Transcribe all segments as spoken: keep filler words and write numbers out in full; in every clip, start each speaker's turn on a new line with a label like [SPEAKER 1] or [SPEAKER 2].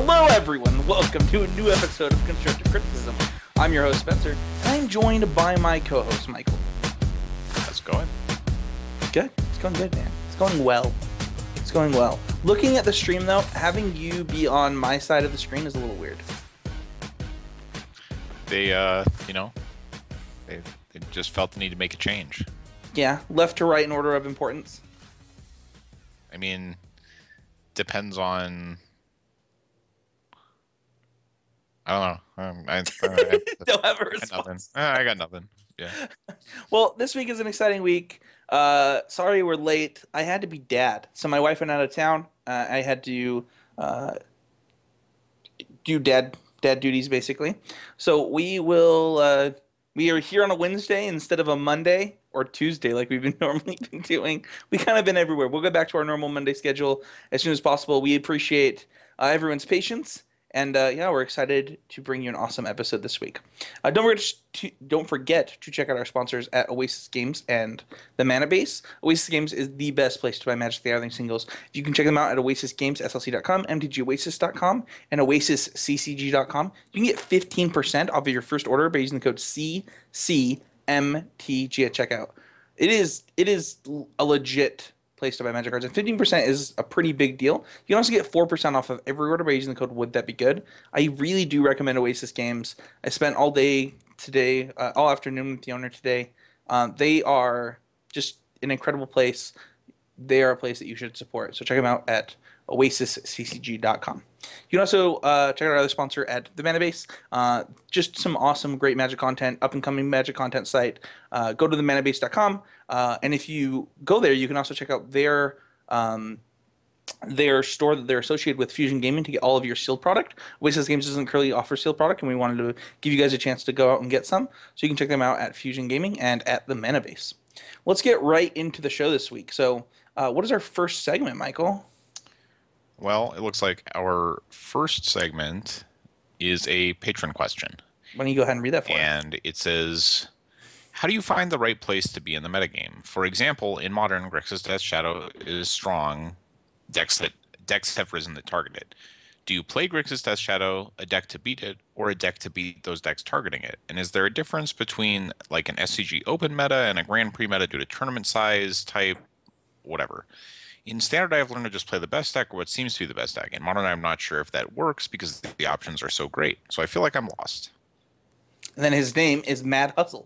[SPEAKER 1] Hello, everyone. Welcome to a new episode of Constructive Criticism. I'm your host, Spencer, and I'm joined by my co-host, Michael.
[SPEAKER 2] How's it going?
[SPEAKER 1] Good. It's going good, man. It's going well. It's going well. Looking at the stream, though, having you be on my side of the screen is a little weird.
[SPEAKER 2] They, uh, you know, they, they just felt the need to make a change.
[SPEAKER 1] Yeah, left to right in order of importance.
[SPEAKER 2] I mean, depends on... I don't know. Um, I, I, I,
[SPEAKER 1] Don't have a
[SPEAKER 2] I got
[SPEAKER 1] response.
[SPEAKER 2] nothing. Uh, I got nothing. Yeah.
[SPEAKER 1] Well, this week is an exciting week. Uh, sorry we're late. I had to be dad. So my wife went out of town. Uh, I had to uh, do dad dad duties, basically. So we will... Uh, we are here on a Wednesday instead of a Monday or Tuesday like we've been normally been doing. We kind of been everywhere. We'll go back to our normal Monday schedule as soon as possible. We appreciate uh, everyone's patience. And uh, yeah, we're excited to bring you an awesome episode this week. Uh, don't forget to don't forget to check out our sponsors at Oasis Games and the Mana Base. Oasis Games is the best place to buy Magic the Gathering singles. You can check them out at oasis games s l c dot com, m t g oasis dot com, and oasis c c g dot com. You can get fifteen percent off of your first order by using the code C C M T G at checkout. It is it is a legit place to buy Magic cards, and fifteen percent is a pretty big deal. You can also get four percent off of every order by using the code Would That Be Good. I really do recommend Oasis Games. I spent all day today, uh, all afternoon with the owner today. Um, they are just an incredible place. They are a place that you should support. So check them out at oasis c c g dot com. You can also uh, check out our other sponsor at the Mana Base. Uh, just some awesome, great Magic content, up-and-coming Magic content site. Uh, go to the mana base dot com, uh, and if you go there, you can also check out their um, their store that they're associated with, Fusion Gaming, to get all of your sealed product. Oasis Games doesn't currently offer sealed product, and we wanted to give you guys a chance to go out and get some. So you can check them out at Fusion Gaming and at the Mana Base. Let's get right into the show this week. So uh, what is our first segment, Michael?
[SPEAKER 2] Well, it looks like our first segment is a patron question.
[SPEAKER 1] Why don't you go ahead and read that for us?
[SPEAKER 2] And it says, how do you find the right place to be in the metagame? For example, in Modern, Grixis Death Shadow is strong. Decks that decks have risen that target it. Do you play Grixis Death Shadow, a deck to beat it, or a deck to beat those decks targeting it? And is there a difference between like an S C G open meta and a Grand Prix meta due to tournament size, type, whatever? In Standard, I've learned to just play the best deck or what seems to be the best deck. In Modern, I'm not sure if that works because the options are so great. So I feel like I'm lost.
[SPEAKER 1] And then his name is Mad Hustle.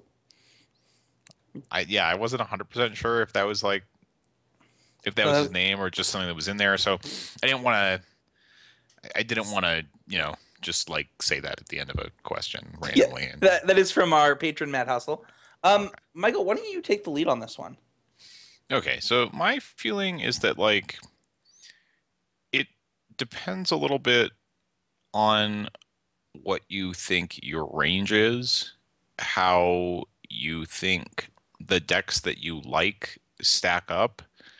[SPEAKER 2] I yeah, I wasn't one hundred percent sure if that was like if that was
[SPEAKER 1] Uh,
[SPEAKER 2] his name or just something that was in there. So I didn't want to I didn't want to, you know, just like say that at the end of a question randomly.
[SPEAKER 1] Yeah,
[SPEAKER 2] and,
[SPEAKER 1] that, that is from our patron, Mad Hustle. Um,
[SPEAKER 2] Okay.
[SPEAKER 1] Michael, why don't you take the lead on this one?
[SPEAKER 2] Okay, so my feeling is that like it depends a little bit on what you think your range is, how you think the decks that you like stack up,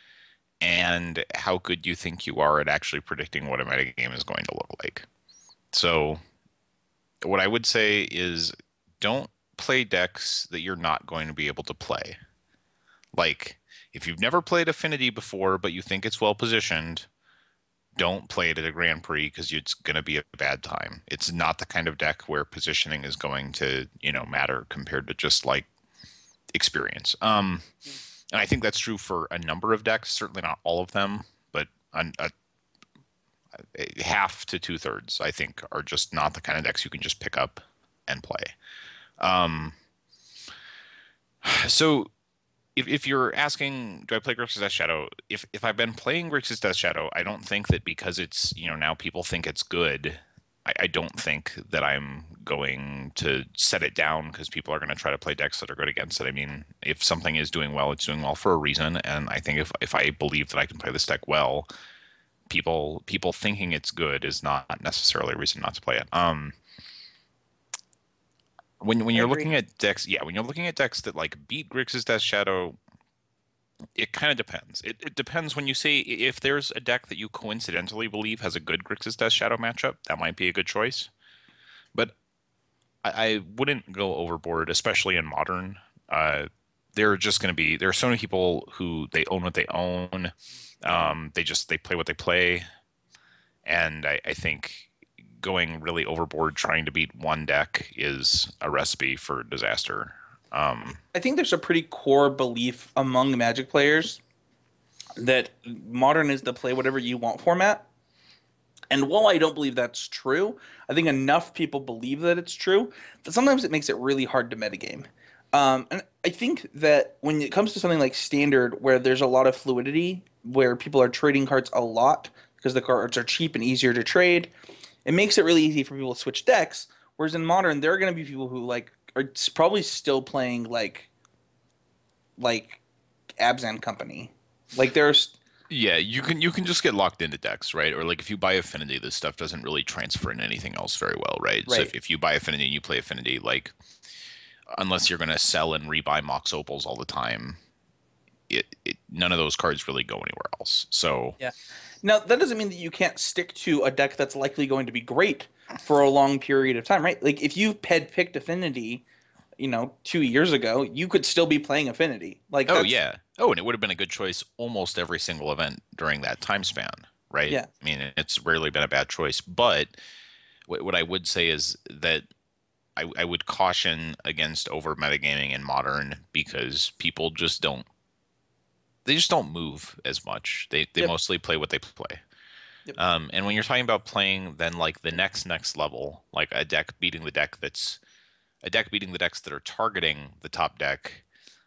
[SPEAKER 2] and how good you think you are at actually predicting what a metagame is going to look like. So what I would say is don't play decks that you're not going to be able to play. Like, if you've never played Affinity before, but you think it's well positioned, don't play it at a Grand Prix because it's going to be a bad time. It's not the kind of deck where positioning is going to, you know, matter compared to just like experience. Um, and I think that's true for a number of decks. Certainly not all of them, but a, a, a half to two thirds, I think, are just not the kind of decks you can just pick up and play. Um, so. If if you're asking, do I play Grixis Death Shadow? If if I've been playing Grixis Death Shadow, I don't think that because it's, you know, now people think it's good, I, I don't think that I'm going to set it down because people are going to try to play decks that are good against it. I mean, if something is doing well, it's doing well for a reason. And I think if if I believe that I can play this deck well, people people thinking it's good is not necessarily a reason not to play it. Um, When when
[SPEAKER 1] I
[SPEAKER 2] you're
[SPEAKER 1] agree.
[SPEAKER 2] looking at decks, yeah, when you're looking at decks that like beat Grixis Death Shadow, it kind of depends. It, it depends when you say if there's a deck that you coincidentally believe has a good Grixis Death Shadow matchup, that might be a good choice. But I, I wouldn't go overboard, especially in Modern. Uh, there are just going to be there are so many people who they own what they own. Um, they just they play what they play, and I, I think going really overboard trying to beat one deck is a recipe for disaster. Um,
[SPEAKER 1] I think there's a pretty core belief among Magic players that Modern is the play whatever you want format. And while I don't believe that's true, I think enough people believe that it's true that sometimes it makes it really hard to metagame. Um, and I think that when it comes to something like Standard, where there's a lot of fluidity, where people are trading cards a lot because the cards are cheap and easier to trade, it makes it really easy for people to switch decks. Whereas in Modern, there are going to be people who like are probably still playing like like Abzan Company. Like there's
[SPEAKER 2] yeah, you can you can just get locked into decks, right? Or like if you buy Affinity, this stuff doesn't really transfer into anything else very well, right? So
[SPEAKER 1] right.
[SPEAKER 2] if, if you buy Affinity and you play Affinity, like unless you're going to sell and rebuy Mox Opals all the time, it, it none of those cards really go anywhere else. So
[SPEAKER 1] Yeah. Now, that doesn't mean that you can't stick to a deck that's likely going to be great for a long period of time, right? Like if you had picked Affinity, you know, two years ago, you could still be playing Affinity. Like
[SPEAKER 2] oh
[SPEAKER 1] that's
[SPEAKER 2] yeah. Oh, and it would have been a good choice almost every single event during that time span, right?
[SPEAKER 1] yeah.
[SPEAKER 2] I mean, it's rarely been a bad choice. But what, what I would say is that I, I would caution against over metagaming in Modern because people just don't they just don't move as much. They they
[SPEAKER 1] Yep.
[SPEAKER 2] mostly play what they play.
[SPEAKER 1] Yep.
[SPEAKER 2] Um, and when you're talking about playing then like the next next level, like a deck beating the deck that's a deck beating the decks that are targeting the top deck,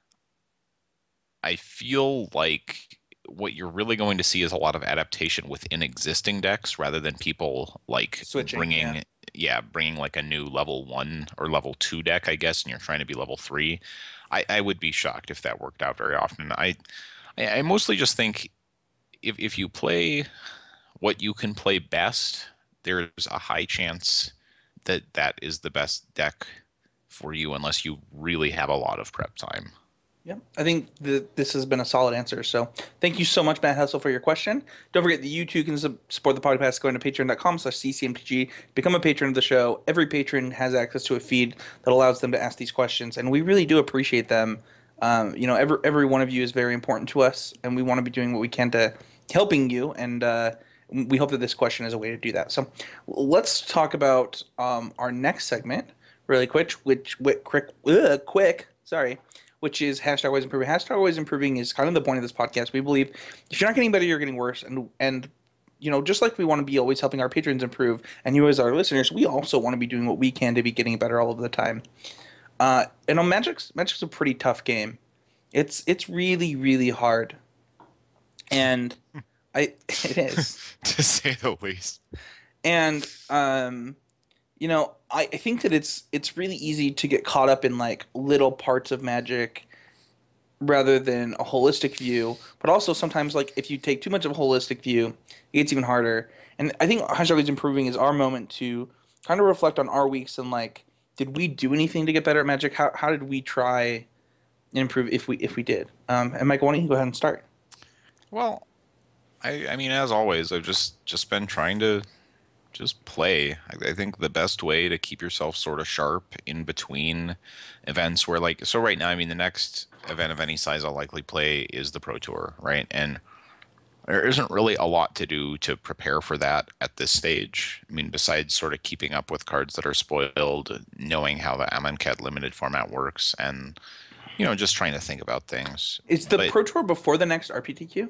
[SPEAKER 2] I feel like what you're really going to see is a lot of adaptation within existing decks rather than people like
[SPEAKER 1] Switching.
[SPEAKER 2] bringing
[SPEAKER 1] Yeah.
[SPEAKER 2] yeah, bringing like a new level one or level two deck, I guess, and you're trying to be level three. I, I would be shocked if that worked out very often. I I, I mostly just think if if you play what you can play best, there's a high chance that that is the best deck for you unless you really have a lot of prep time.
[SPEAKER 1] Yeah, I think that this has been a solid answer. So thank you so much, Matt Hessel, for your question. Don't forget that you too can support the podcast going to patreon.com slash ccmtg. Become a patron of the show. Every patron has access to a feed that allows them to ask these questions, and we really do appreciate them. Um, you know, every every one of you is very important to us, and we want to be doing what we can to helping you. And uh, we hope that this question is a way to do that. So let's talk about um, our next segment really quick, which, which quick, ugh, quick, sorry which is hashtag always improving. Hashtag always improving is kind of the point of this podcast. We believe if you're not getting better, you're getting worse. And and you know, just like we want to be always helping our patrons improve, and you as our listeners, we also want to be doing what we can to be getting better all of the time. Uh, and on Magic's Magic's a pretty tough game. It's it's really really hard, and I it is
[SPEAKER 2] To say the least.
[SPEAKER 1] and um you know, I, I think that it's it's really easy to get caught up in like little parts of Magic rather than a holistic view. But also sometimes like if you take too much of a holistic view, it gets even harder. And I think Hashtag is improving is our moment to kind of reflect on our weeks and like, did we do anything to get better at Magic? How how did we try and improve if we if we did? Um, and Mike, why don't you go ahead and start?
[SPEAKER 2] Well, I I mean as always, I've just just been trying to just play. I, I think the best way to keep yourself sort of sharp in between events where like so right now, I mean the next event of any size I'll likely play is the Pro Tour, right? And there isn't really a lot to do to prepare for that at this stage. I mean, besides sort of keeping up with cards that are spoiled, knowing how the Amonkhet limited format works, and you know, just trying to think about things.
[SPEAKER 1] Is the
[SPEAKER 2] But
[SPEAKER 1] Pro Tour before the next R P T Q?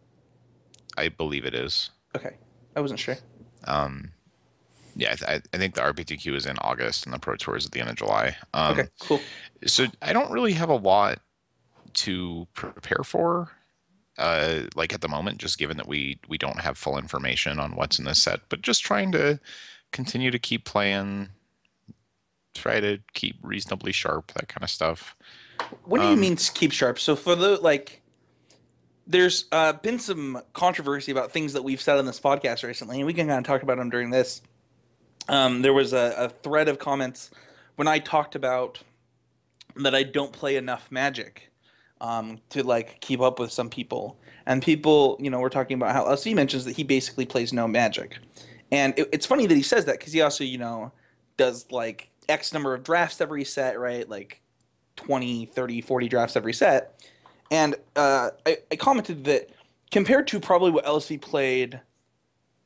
[SPEAKER 2] I believe it is.
[SPEAKER 1] Okay, I wasn't sure.
[SPEAKER 2] Um, yeah, I, th- I think the R P T Q is in August and the Pro Tour is at the end of July. Um,
[SPEAKER 1] Okay, cool.
[SPEAKER 2] so I don't really have a lot to prepare for, uh, like at the moment, just given that we we don't have full information on what's in this set. But just trying to continue to keep playing, try to keep reasonably sharp, that kind of stuff.
[SPEAKER 1] What do you
[SPEAKER 2] Um,
[SPEAKER 1] mean keep sharp? So for the like, there's uh, been some controversy about things that we've said on this podcast recently, and we can kind of talk about them during this. Um, there was a, a thread of comments when I talked about that I don't play enough Magic um, to like keep up with some people, and people, you know, were talking about how L C mentions that he basically plays no Magic, and it, it's funny that he says that because he also, you know, does like X number of drafts every set, right? Like twenty, thirty, forty drafts every set. And uh, I, I commented that compared to probably what L S V played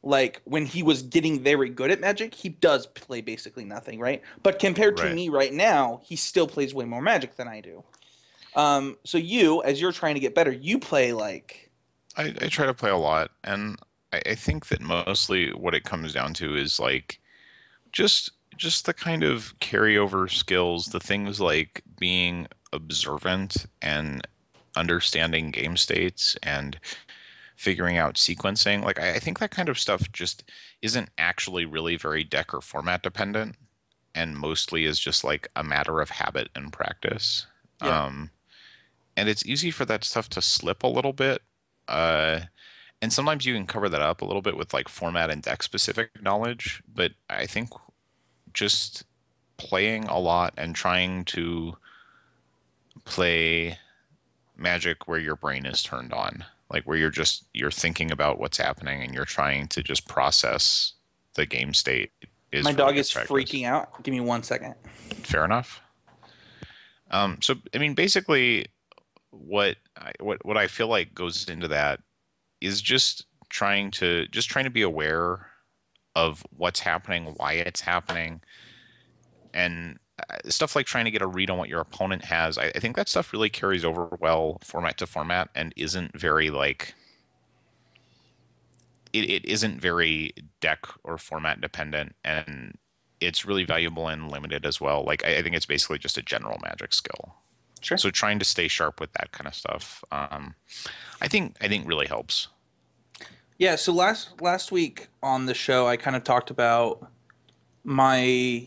[SPEAKER 1] like when he was getting very good at Magic, he does play basically nothing, right? But compared to
[SPEAKER 2] Right.
[SPEAKER 1] me right now, he still plays way more Magic than I do. Um, so you, as you're trying to get better, you play like
[SPEAKER 2] I, I try to play a lot, and I, I think that mostly what it comes down to is like just just the kind of carryover skills, the things like being observant and understanding game states and figuring out sequencing. Like I, I think that kind of stuff just isn't actually really very deck or format dependent, and mostly is just like a matter of habit and practice.
[SPEAKER 1] yeah.
[SPEAKER 2] Um, and it's easy for that stuff to slip a little bit. Uh, and sometimes you can cover that up a little bit with like format and deck specific knowledge. But I think just playing a lot and trying to play Magic where your brain is turned on, like where you're just you're thinking about what's happening and you're trying to just process the game state
[SPEAKER 1] My
[SPEAKER 2] is really
[SPEAKER 1] dog
[SPEAKER 2] good
[SPEAKER 1] is
[SPEAKER 2] practice.
[SPEAKER 1] freaking out. Give me one second.
[SPEAKER 2] Fair enough. Um, so I mean, basically, what I, what what I feel like goes into that is just trying to just trying to be aware of what's happening, why it's happening, and uh, stuff like trying to get a read on what your opponent has. I, I think that stuff really carries over well format to format and isn't very like it, it isn't very deck or format dependent, and it's really valuable and limited as well. Like I, I think it's basically just a general Magic skill.
[SPEAKER 1] Sure.
[SPEAKER 2] So trying to stay sharp with that kind of stuff, um, I think I think really helps.
[SPEAKER 1] Yeah, so last last week on the show I kind of talked about my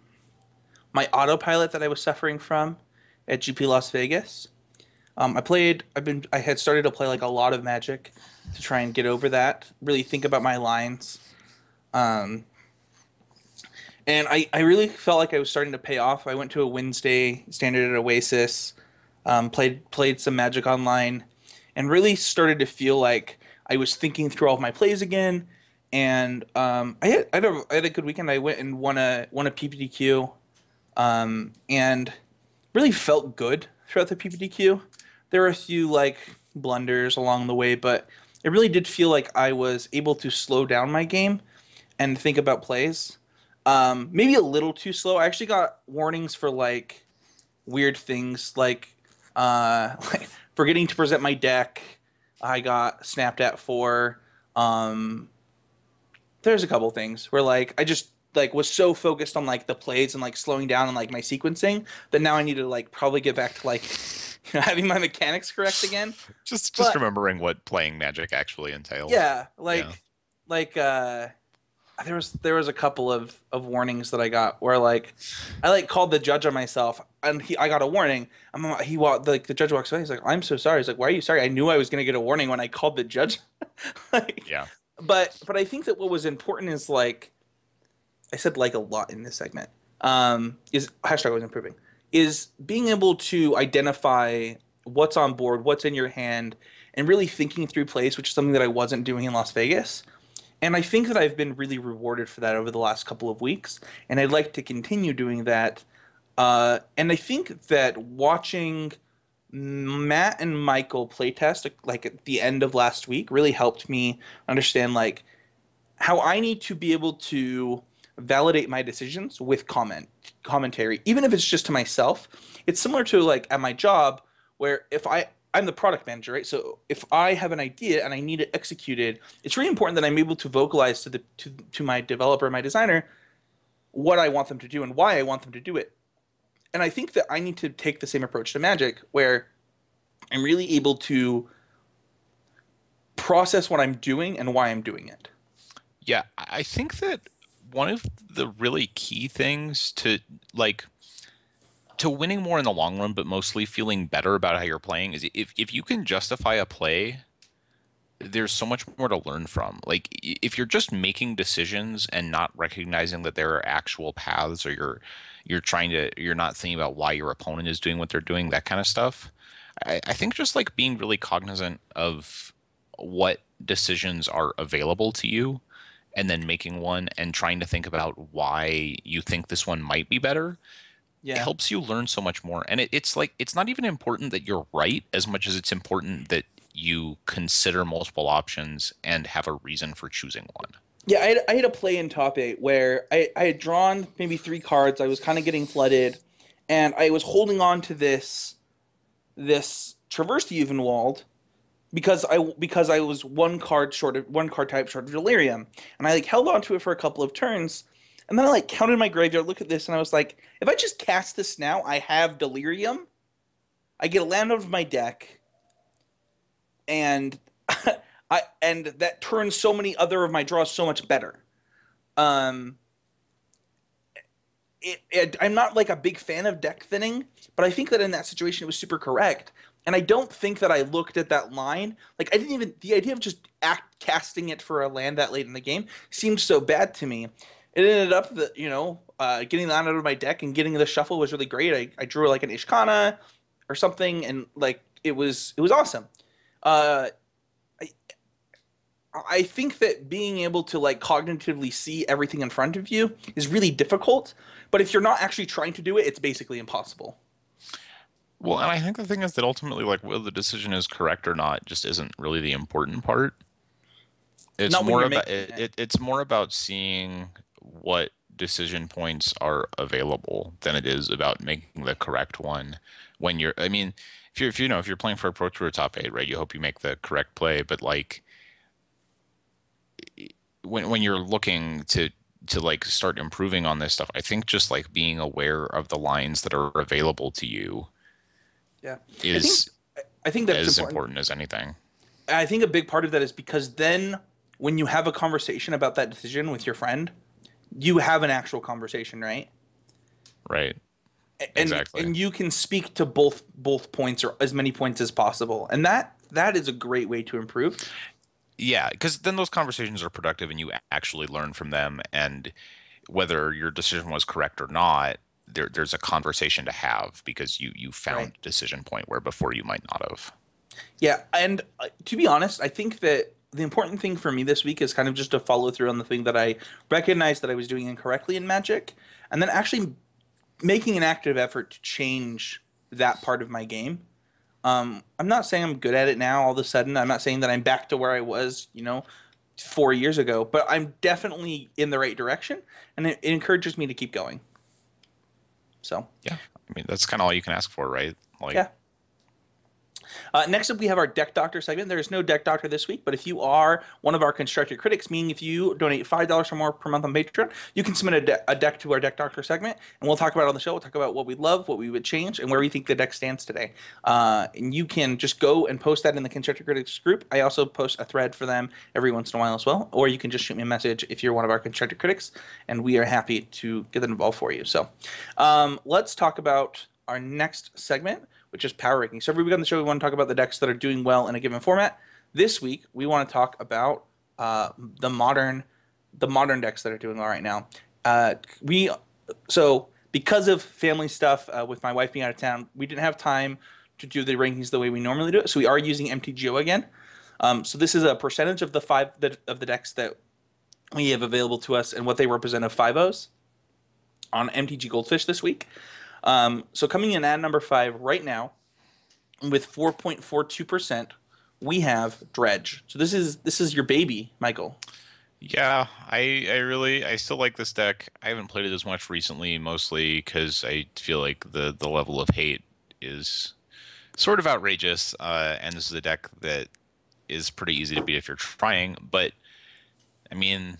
[SPEAKER 1] my autopilot that I was suffering from at G P Las Vegas. Um, I played. I've been. I had started to play like a lot of Magic to try and get over that. Really think about my lines. Um, and I, I really felt like I was starting to pay off. I went to a Wednesday standard at Oasis, um, played played some Magic online, and really started to feel like I was thinking through all of my plays again. And um, I had I had, a, I had a good weekend. I went and won a won a P P D Q, um, and really felt good throughout the P P D Q. There were a few like blunders along the way, but it really did feel like I was able to slow down my game and think about plays. Um, maybe a little too slow. I actually got warnings for like weird things, like uh, like forgetting to present my deck. I got snapped at for. Um, there's a couple things where like I just like was so focused on like the plays and like slowing down and like my sequencing that now I need to like probably get back to like you know, having my mechanics correct again.
[SPEAKER 2] Just just
[SPEAKER 1] But
[SPEAKER 2] remembering what playing Magic actually entails.
[SPEAKER 1] yeah,
[SPEAKER 2] Yeah.
[SPEAKER 1] like like uh there was there was a couple of of warnings that I got where like I like called the judge on myself and he I got a warning. I'm he walked like the judge walks away. He's like, "I'm so sorry." He's like, "Why are you sorry? I knew I was gonna get a warning when I called the judge." like,
[SPEAKER 2] Yeah.
[SPEAKER 1] but but I think that what was important is like I said like a lot in this segment. Um, is hashtag always improving is being able to identify what's on board, what's in your hand, and really thinking through plays, which is something that I wasn't doing in Las Vegas. And I think that I've been really rewarded for that over the last couple of weeks, and I'd like to continue doing that. Uh, and I think that watching Matt and Michael playtest like at the end of last week really helped me understand like how I need to be able to validate my decisions with comment commentary, even if it's just to myself. It's similar to like at my job where if I I'm the product manager, right? So if I have an idea and I need it executed, it's really important that I'm able to vocalize to the to, to my developer, my designer, what I want them to do and why I want them to do it. And I think that I need to take the same approach to Magic where I'm really able to process what I'm doing and why I'm doing it.
[SPEAKER 2] Yeah, I think that one of the really key things to like to winning more in the long run, but mostly feeling better about how you're playing is if if you can justify a play, there's so much more to learn from. Like if you're just making decisions and not recognizing that there are actual paths, or you're you're trying to you're not thinking about why your opponent is doing what they're doing, that kind of stuff. I, I think just like being really cognizant of what decisions are available to you and then making one and trying to think about why you think this one might be better
[SPEAKER 1] Yeah.
[SPEAKER 2] helps you learn so much more. And it, it's like it's not even important that you're right as much as it's important that you consider multiple options and have a reason for choosing one.
[SPEAKER 1] Yeah, I had, I had a play in top eight where I, I had drawn maybe three cards. I was kind of getting flooded, and I was holding on to this this Traverse the Evenwald because I because I was one card short of one card type short of Delirium, and I like held on to it for a couple of turns, and then I like counted my graveyard. Look at this, and I was like, if I just cast this now, I have Delirium. I get a land out of my deck, and I and that turns so many other of my draws so much better. Um, it, it, I'm not like a big fan of deck thinning, but I think that in that situation it was super correct. And I don't think that I looked at that line. Like I didn't even the idea of just act casting it for a land that late in the game seemed so bad to me. It ended up that you know uh, getting that out of my deck and getting the shuffle was really great. I, I drew like an Ishkana or something, and like it was it was awesome. Uh, I, I think that being able to like cognitively see everything in front of you is really difficult. But if you're not actually trying to do it, it's basically impossible.
[SPEAKER 2] Well, and I think the thing is that ultimately, like, whether the decision is correct or not just isn't really the important part. It's
[SPEAKER 1] Not when
[SPEAKER 2] more
[SPEAKER 1] you're
[SPEAKER 2] about
[SPEAKER 1] making
[SPEAKER 2] it,
[SPEAKER 1] it.
[SPEAKER 2] it, it's more about seeing what decision points are available than it is about making the correct one. When you're, I mean, if you're, if you know, if you're playing for a Pro Tour top eight, right, you hope you make the correct play. But like, when when you're looking to to like start improving on this stuff, I think just like being aware of the lines that are available to you
[SPEAKER 1] Yeah, I think
[SPEAKER 2] is
[SPEAKER 1] I think that's
[SPEAKER 2] as
[SPEAKER 1] important.
[SPEAKER 2] important as anything.
[SPEAKER 1] I think a big part of that is because then when you have a conversation about that decision with your friend, you have an actual conversation, right?
[SPEAKER 2] Right.
[SPEAKER 1] And
[SPEAKER 2] Exactly.
[SPEAKER 1] and you can speak to both both points or as many points as possible. And that that is a great way to improve.
[SPEAKER 2] Yeah, because then those conversations are productive and you actually learn from them. And whether your decision was correct or not, there, there's a conversation to have because you you
[SPEAKER 1] Right.
[SPEAKER 2] found a decision point where before you might not have.
[SPEAKER 1] Yeah, and uh, to be honest, I think that the important thing for me this week is kind of just to follow through on the thing that I recognized that I was doing incorrectly in Magic, and then actually making an active effort to change that part of my game. Um, I'm not saying I'm good at it now all of a sudden. I'm not saying that I'm back to where I was, you know, four years ago, but I'm definitely in the right direction, and it, it encourages me to keep going. So,
[SPEAKER 2] Yeah, I mean that's kind of all you can ask for, right? Like,
[SPEAKER 1] yeah. Uh, next up, we have our Deck Doctor segment. There is no Deck Doctor this week, but if you are one of our constructed critics, meaning if you donate five dollars or more per month on Patreon, you can submit a, de- a deck to our Deck Doctor segment, and we'll talk about it on the show. We'll talk about what we love, what we would change, and where we think the deck stands today. Uh, and you can just go and post that in the Constructed Critics group. I also post a thread for them every once in a while as well, or you can just shoot me a message if you're one of our Constructed Critics, and we are happy to get that involved for you. So um, let's talk about our next segment, which is power ranking. So every week on the show, we want to talk about the decks that are doing well in a given format. This week, we want to talk about uh, the modern, the modern decks that are doing well right now. Uh, we so because of family stuff uh, with my wife being out of town, we didn't have time to do the rankings the way we normally do it. So we are using M T G O again. Um, so this is a percentage of the five that, of the decks that we have available to us and what they represent of five O's on M T G Goldfish this week. Um, so coming in at number five right now with four point four two percent, we have Dredge. So this is this is your baby, Michael.
[SPEAKER 2] yeah, I I really I still like this deck. I haven't played it as much recently, mostly because I feel like the the level of hate is sort of outrageous. Uh, and this is a deck that is pretty easy to beat if you're trying. But I mean,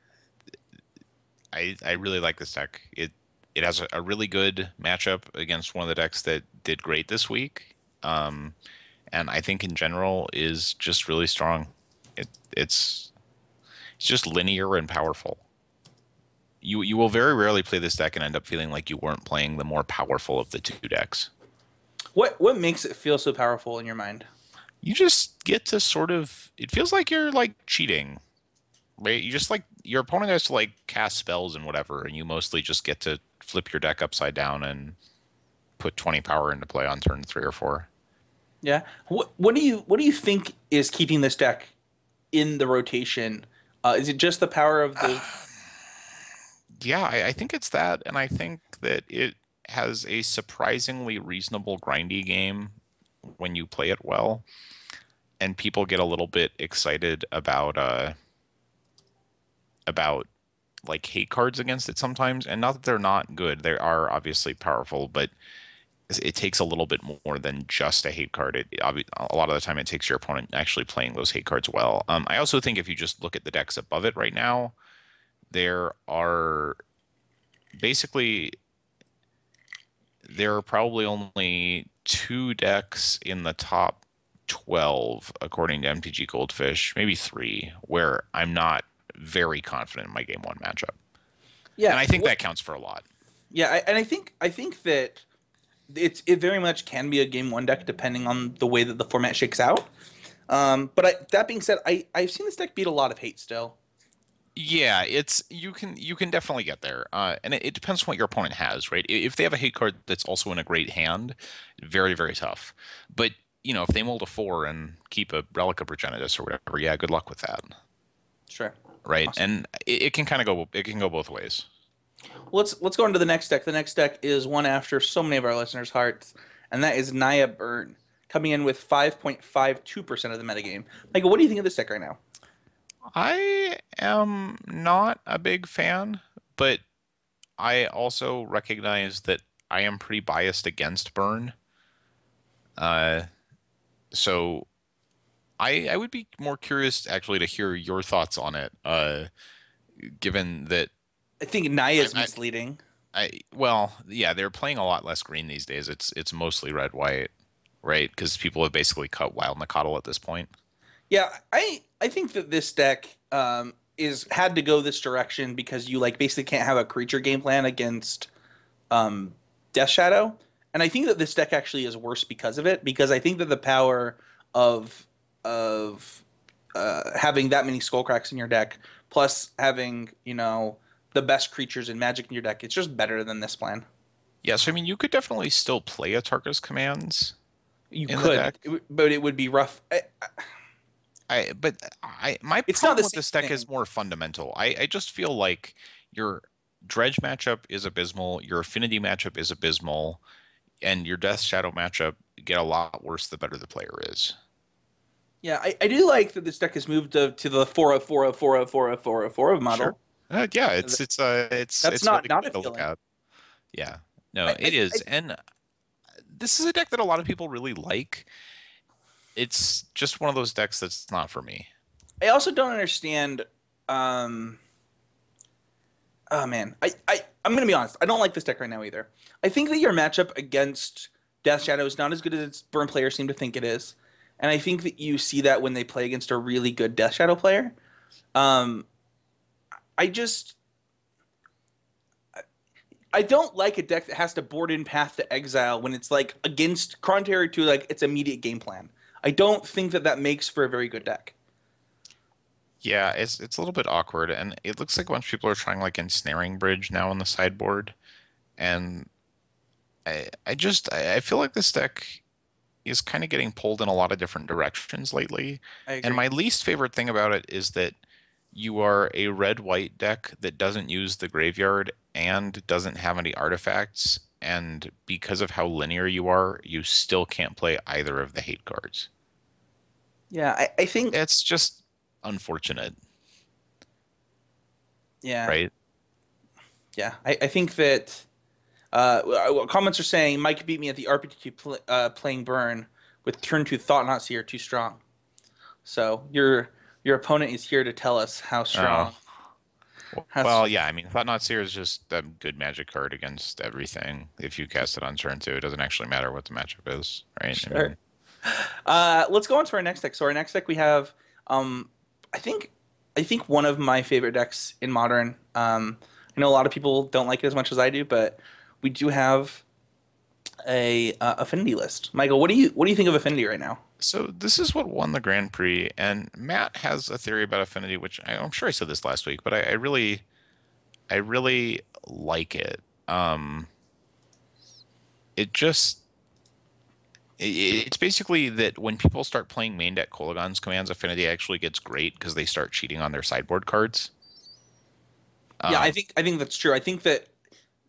[SPEAKER 2] I I really like this deck. It it has a, a really good matchup against one of the decks that did great this week. Um, and I think in general is just really strong. It it's it's just linear and powerful. You you will very rarely play this deck and end up feeling like you weren't playing the more powerful of the two decks.
[SPEAKER 1] What what makes it feel so powerful in your mind?
[SPEAKER 2] You just get to sort of it feels like you're like cheating. Right? You just like your opponent has to like cast spells and whatever, and you mostly just get to flip your deck upside down and put twenty power into play on turn three or four.
[SPEAKER 1] Yeah. What what do you what do you think is keeping this deck in the rotation? Uh, is it just the power of the
[SPEAKER 2] Yeah, I, I think it's that, and I think that it has a surprisingly reasonable grindy game when you play it well. and people get a little bit excited about uh about like hate cards against it sometimes, and not that they're not good. They are obviously powerful, but it takes a little bit more than just a hate card. It, a lot of the time, it takes your opponent actually playing those hate cards well. Um, I also think if you just look at the decks above it right now, there are basically there are probably only two decks in the top twelve, according to M T G Goldfish, maybe three, where I'm not very confident in my game one matchup. And
[SPEAKER 1] Yeah,
[SPEAKER 2] I think
[SPEAKER 1] well,
[SPEAKER 2] that counts for a lot.
[SPEAKER 1] yeah, I, and I think I think that it's it very much can be a game one deck depending on the way that the format shakes out. Um, but I, that being said, I I've seen this deck beat a lot of hate still.
[SPEAKER 2] Yeah, it's you can you can definitely get there, uh, and it, it depends on what your opponent has, right? I- If they have a hate card that's also in a great hand, very very tough. But you know, if they mold a four and keep a Relic of Progenitus or whatever, yeah, good luck with that,
[SPEAKER 1] Sure.
[SPEAKER 2] right?
[SPEAKER 1] Awesome.
[SPEAKER 2] And it, it can kind of go it can go both ways.
[SPEAKER 1] Well, let's let's go into the next deck. The next deck is one after so many of our listeners' hearts, and that is Naya Burn, coming in with five point five two percent of the metagame. Michael, what do you think of this deck right now?
[SPEAKER 2] I am not a big fan, but I also recognize that I am pretty biased against Burn. Uh, so I I would be more curious actually to hear your thoughts on it. Uh, given that
[SPEAKER 1] I think Naya
[SPEAKER 2] I,
[SPEAKER 1] is
[SPEAKER 2] I
[SPEAKER 1] misleading.
[SPEAKER 2] I well, yeah, they're playing a lot less green these days. It's it's mostly red white, right? Because people have basically cut Wild Nacatl at this point.
[SPEAKER 1] Yeah, I I think that this deck um, is had to go this direction because you like basically can't have a creature game plan against um, Death Shadow, and I think that this deck actually is worse because of it. Because I think that the power of of uh, having that many Skullcracks in your deck, plus having you know the best creatures in Magic in your deck, it's just better than this plan.
[SPEAKER 2] Yeah, so I mean, you could definitely still play Atarka's commands
[SPEAKER 1] You
[SPEAKER 2] in the
[SPEAKER 1] could,
[SPEAKER 2] deck.
[SPEAKER 1] but it, would- but it would be rough. I, I,
[SPEAKER 2] I but I my
[SPEAKER 1] it's not the
[SPEAKER 2] problem with
[SPEAKER 1] same
[SPEAKER 2] this deck
[SPEAKER 1] thing.
[SPEAKER 2] is more fundamental. I I just feel like your Dredge matchup is abysmal, your Affinity matchup is abysmal, and your Death Shadow matchup get a lot worse the better the player is.
[SPEAKER 1] Yeah, I, I do like that this deck has moved to, to the four of four of four of four of four of four of
[SPEAKER 2] Sure.
[SPEAKER 1] model.
[SPEAKER 2] Uh, yeah, it's it's uh it's
[SPEAKER 1] That's
[SPEAKER 2] it's
[SPEAKER 1] not
[SPEAKER 2] really
[SPEAKER 1] not
[SPEAKER 2] good to look
[SPEAKER 1] appealing.
[SPEAKER 2] at. Yeah. No,
[SPEAKER 1] I,
[SPEAKER 2] it
[SPEAKER 1] I, I
[SPEAKER 2] is. And this is a deck that a lot of people really like. It's just one of those decks that's not for me.
[SPEAKER 1] I also don't understand. Um, oh man, I, I I'm gonna be honest. I don't like this deck right now either. I think that your matchup against Death Shadow is not as good as its burn players seem to think it is, and I think that you see that when they play against a really good Death Shadow player. Um, I just I don't like a deck that has to board in Path to Exile when it's like against contrary to like its immediate game plan. I don't think that that makes for a very good deck.
[SPEAKER 2] Yeah, it's it's a little bit awkward, and it looks like a bunch of people are trying like ensnaring bridge now on the sideboard, and I I just I I feel like this deck is kind of getting pulled in a lot of different directions lately.
[SPEAKER 1] I
[SPEAKER 2] And
[SPEAKER 1] agree.
[SPEAKER 2] my least favorite thing about it is that you are a red-white deck that doesn't use the graveyard and doesn't have any artifacts, and because of how linear you are, you still can't play either of the hate cards.
[SPEAKER 1] Yeah, I, I think
[SPEAKER 2] It's just unfortunate,
[SPEAKER 1] yeah,
[SPEAKER 2] right?
[SPEAKER 1] yeah. I, I think that uh, well, comments are saying Mike beat me at the R P G pl uh, playing Burn with turn two Thought Not Seer too strong. So your your opponent is here to tell us how
[SPEAKER 2] Oh,
[SPEAKER 1] strong. How
[SPEAKER 2] well,
[SPEAKER 1] strong.
[SPEAKER 2] yeah, I mean, Thought Not Seer is just a good magic card against everything. If you cast it on turn two, it doesn't actually matter what the matchup is, right? I
[SPEAKER 1] Sure.
[SPEAKER 2] mean,
[SPEAKER 1] Uh, let's go on to our next deck. So our next deck we have, um, I think, I think one of my favorite decks in Modern. Um, I know a lot of people don't like it as much as I do, but we do have a uh, Affinity list. Michael, what do you what do you think of Affinity right now?
[SPEAKER 2] so this is what won the Grand Prix, and Matt has a theory about Affinity, which I, I'm sure I said this last week, but I, I really, I really like it. Um, it just, it, it's basically that when people start playing main deck Kolaghan's commands, Affinity actually gets great because they start cheating on their sideboard cards.
[SPEAKER 1] Yeah, I
[SPEAKER 2] Um,
[SPEAKER 1] think I think that's true. I think that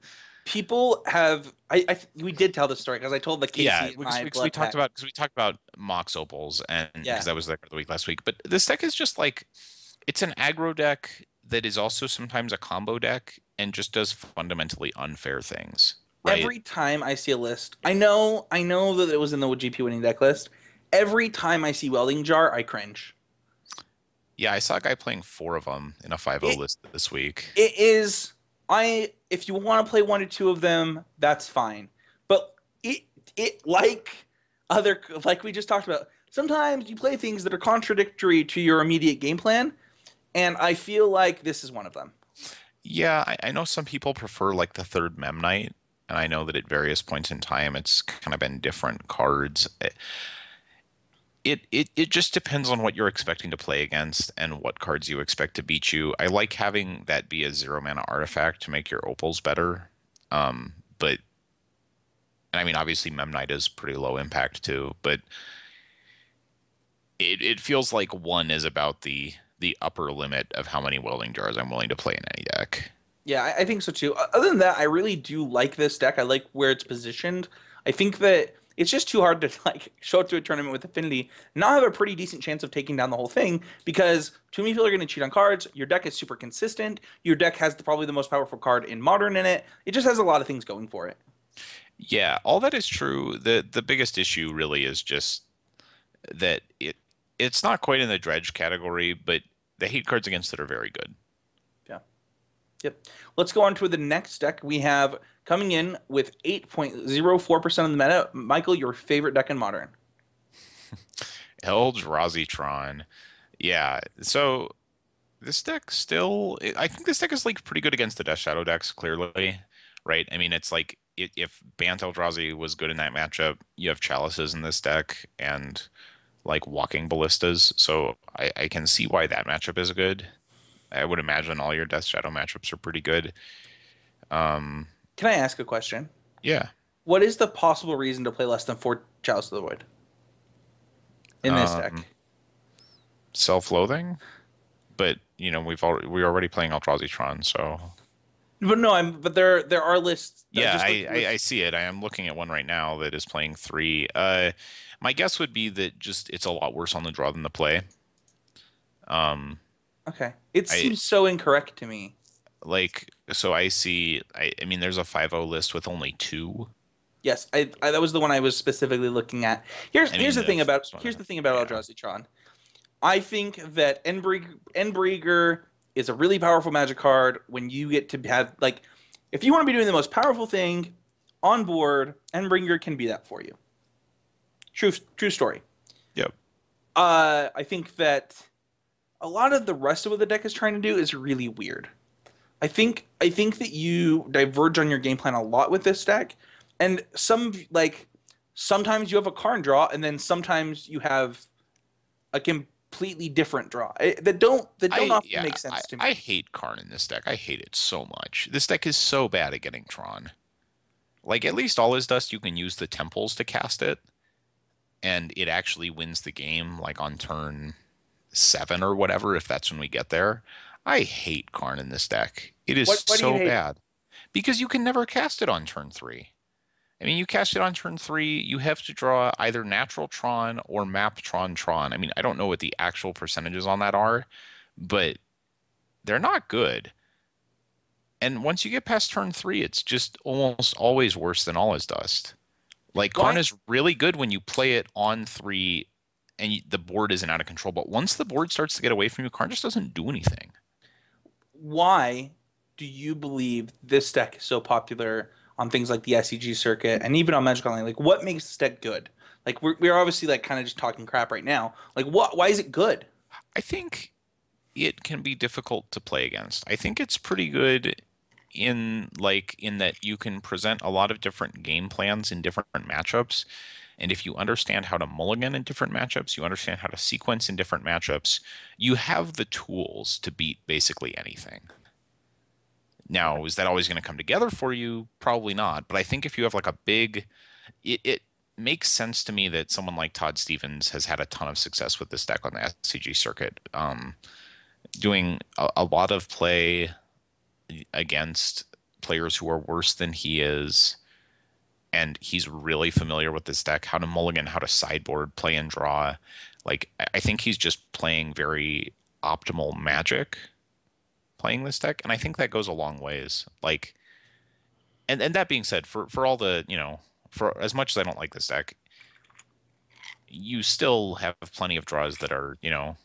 [SPEAKER 1] People have I, I we did tell this story because I told the
[SPEAKER 2] Yeah,
[SPEAKER 1] Casey and
[SPEAKER 2] because,
[SPEAKER 1] my
[SPEAKER 2] because we
[SPEAKER 1] blood
[SPEAKER 2] talked
[SPEAKER 1] pack.
[SPEAKER 2] about because we talked about Mox Opals and
[SPEAKER 1] Yeah.
[SPEAKER 2] because I was there the week last week. But this deck is just like it's an aggro deck that is also sometimes a combo deck and just does fundamentally unfair things, right?
[SPEAKER 1] Every time I see a list, I know I know that it was in the G P winning deck list. Every time I see Welding Jar, I cringe.
[SPEAKER 2] Yeah, I saw a guy playing four of them in a five oh
[SPEAKER 1] It
[SPEAKER 2] list this week.
[SPEAKER 1] it is I if you want to play one or two of them, that's fine. But it it like other like we just talked about, sometimes you play things that are contradictory to your immediate game plan, and I feel like this is one of them.
[SPEAKER 2] Yeah, I, I know some people prefer like the third Memnite, and I know that at various points in time it's kind of been different cards. It, it it it just depends on what you're expecting to play against and what cards you expect to beat you. I like having that be a zero mana artifact to make your opals better. Um, but and I mean obviously Memnite is pretty low impact too, but it, it feels like one is about the the upper limit of how many welding jars I'm willing to play in any deck.
[SPEAKER 1] Yeah, I, I think so too. O- Other than that, I really do like this deck. I like where it's positioned. I think that it's just too hard to like show up to a tournament with Affinity, not have a pretty decent chance of taking down the whole thing because too many people are going to cheat on cards. Your deck is super consistent. Your deck has the, probably the most powerful card in Modern in it. It just has a lot of things going for it.
[SPEAKER 2] Yeah, all that is true. The the biggest issue really is just that it it's not quite in the dredge category, but the hate cards against it are very good.
[SPEAKER 1] Yeah. Yep. Let's go on to the next deck. We have coming in with eight point zero four percent of the meta. Michael, your favorite deck in Modern.
[SPEAKER 2] Eldrazi Tron. Yeah, so this deck still, I think this deck is like pretty good against the Death Shadow decks, clearly, right? I mean, it's like i- if Bant Eldrazi was good in that matchup, you have Chalices in this deck and like Walking Ballistas, so I, I can see why that matchup is good. I would imagine all your Death Shadow matchups are pretty good. Um,
[SPEAKER 1] Can I ask a question?
[SPEAKER 2] yeah.
[SPEAKER 1] What is the possible reason to play less than four Chalice of the Void in this
[SPEAKER 2] Um,
[SPEAKER 1] deck?
[SPEAKER 2] Self-loathing, but you know we've already we're already playing Eldrazi Tron, so
[SPEAKER 1] But no, I'm. But there there are lists. I
[SPEAKER 2] yeah,
[SPEAKER 1] just looked
[SPEAKER 2] I,
[SPEAKER 1] at
[SPEAKER 2] I, I
[SPEAKER 1] lists.
[SPEAKER 2] see it. I am looking at one right now that is playing three. Uh, my guess would be that just it's a lot worse on the draw than the play. Um,
[SPEAKER 1] Okay, it
[SPEAKER 2] I
[SPEAKER 1] seems so incorrect to me.
[SPEAKER 2] like so I see. I, I mean, there's a five oh list with only two.
[SPEAKER 1] Yes, I, I that was the one I was specifically looking at. Here's
[SPEAKER 2] I
[SPEAKER 1] here's
[SPEAKER 2] mean,
[SPEAKER 1] the
[SPEAKER 2] the
[SPEAKER 1] thing about
[SPEAKER 2] first one,
[SPEAKER 1] here's the thing about
[SPEAKER 2] yeah,
[SPEAKER 1] Eldrazi Tron. I think that Endbreaker, Endbreaker is a really powerful magic card when you get to have like if you want to be doing the most powerful thing on board, Endbringer can be that for you. True true story.
[SPEAKER 2] yep.
[SPEAKER 1] Uh, I think that a lot of the rest of what the deck is trying to do is really weird. I think I think that you diverge on your game plan a lot with this deck, and some like sometimes you have a Karn draw, and then sometimes you have a completely different draw I, that don't that don't
[SPEAKER 2] I
[SPEAKER 1] often
[SPEAKER 2] yeah,
[SPEAKER 1] make
[SPEAKER 2] I
[SPEAKER 1] sense to
[SPEAKER 2] I
[SPEAKER 1] me.
[SPEAKER 2] hate Karn in this deck. I hate it so much. This deck is so bad at getting Tron. Like at least all his dust, you can use the temples to cast it, and it actually wins the game like on turn seven or whatever, if that's when we get there. I hate Karn in this deck. It is
[SPEAKER 1] What why do you
[SPEAKER 2] so
[SPEAKER 1] hate it?
[SPEAKER 2] bad because you can never cast it on turn three. I mean, you cast it on turn three, you have to draw either natural Tron or map Tron Tron. I mean, I don't know what the actual percentages on that are, but they're not good. And once you get past turn three, it's just almost always worse than all his dust. Like Karn
[SPEAKER 1] Why
[SPEAKER 2] is really good when you play it on three and you, the board isn't out of control. But once the board starts to get away from you, Karn just doesn't do anything.
[SPEAKER 1] why do you believe this deck is so popular on things like the S C G circuit and even on Magic Online? Like, what makes this deck good? Like, we're we're obviously like kind of just talking crap right now. Like, what? Why is it good?
[SPEAKER 2] I think it can be difficult to play against. I think it's pretty good in like in that you can present a lot of different game plans in different matchups. And if you understand how to mulligan in different matchups, you understand how to sequence in different matchups, you have the tools to beat basically anything. Now, is that always going to come together for you? Probably not. But I think if you have like a big, it, it makes sense to me that someone like Todd Stevens has had a ton of success with this deck on the S C G circuit, um, doing a, a lot of play against players who are worse than he is, and he's really familiar with this deck, how to mulligan, how to sideboard, play and draw. Like I I think he's just playing very optimal Magic playing this deck, and I think that goes a long ways. Like, and and that being said, for for all the, you know, for as much as I don't like this deck, you still have plenty of draws that are, you know,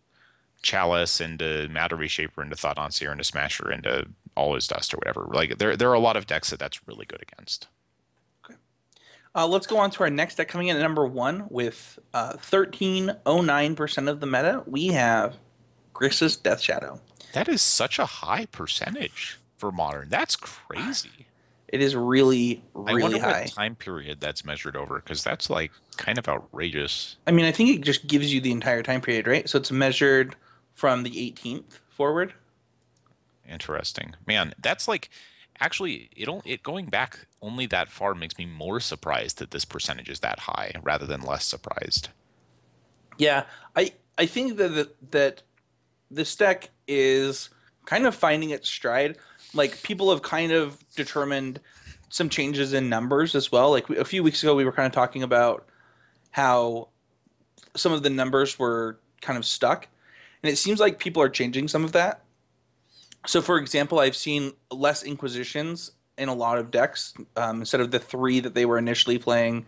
[SPEAKER 2] Chalice into Matter Reshaper into Thought Seer into Smasher into All Is Dust or whatever. Like there there are a lot of decks that that's really good against.
[SPEAKER 1] Okay. Uh, let's go on to our next deck coming in at number one with uh, thirteen point oh nine percent of the meta. We have Grixis Death Shadow.
[SPEAKER 2] That is such a high percentage for Modern. That's crazy.
[SPEAKER 1] It is really,
[SPEAKER 2] I
[SPEAKER 1] really
[SPEAKER 2] wonder
[SPEAKER 1] high.
[SPEAKER 2] what time period that's measured over, because that's like kind of outrageous.
[SPEAKER 1] I mean, I think it just gives you the entire time period, right? So it's measured from the eighteenth forward.
[SPEAKER 2] Interesting. Man, that's like actually it don't it going back only that far makes me more surprised that this percentage is that high rather than less surprised.
[SPEAKER 1] Yeah, I I think that that, that this deck is kind of finding its stride. Like people have kind of determined some changes in numbers as well. Like we, a few weeks ago, we were kind of talking about how some of the numbers were kind of stuck, and it seems like people are changing some of that. So, for example, I've seen less Inquisitions in a lot of decks um, instead of the three that they were initially playing.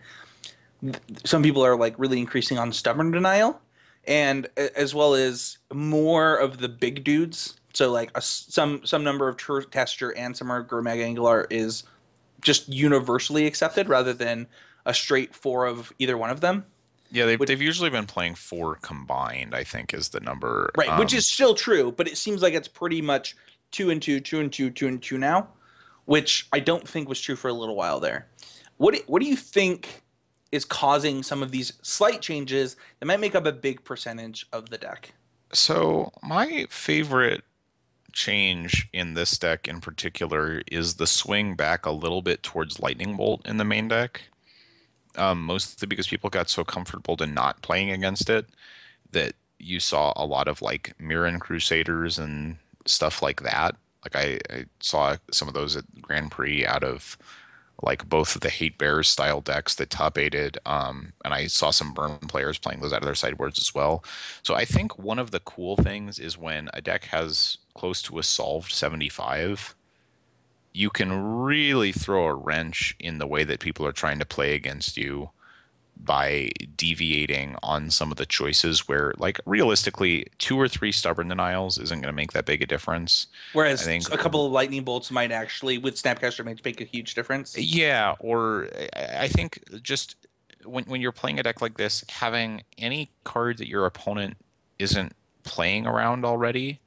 [SPEAKER 1] Some people are like really increasing on Stubborn Denial, and as well as more of the big dudes. So, like a, some some number of True Tester and some of Gromag Angler is just universally accepted rather than a straight four of either one of them.
[SPEAKER 2] Yeah, they've
[SPEAKER 1] Which,
[SPEAKER 2] they've usually been playing four combined, I think, is the number.
[SPEAKER 1] right,
[SPEAKER 2] Um,
[SPEAKER 1] which is still true, but it seems like it's pretty much two and two, two and two, two and two now, which I don't think was true for a little while there. What do, what do you think is causing some of these slight changes that might make up a big percentage of the deck?
[SPEAKER 2] so my favorite change in this deck in particular is the swing back a little bit towards Lightning Bolt in the main deck. Um, mostly because people got so comfortable to not playing against it that you saw a lot of like Mirren Crusaders and stuff like that. Like I, I saw some of those at Grand Prix out of like both of the Hate Bears style decks that top aided, um, and I saw some Burn players playing those out of their sideboards as well. So I think one of the cool things is when a deck has close to a solved seventy-five, you can really throw a wrench in the way that people are trying to play against you by deviating on some of the choices where, like, realistically, two or three Stubborn Denials isn't going to make that big a difference.
[SPEAKER 1] Whereas
[SPEAKER 2] I think,
[SPEAKER 1] a couple of Lightning Bolts might actually, with Snapcaster, might make a huge difference.
[SPEAKER 2] yeah, or I I think just when when you're playing a deck like this, having any card that your opponent isn't playing around already,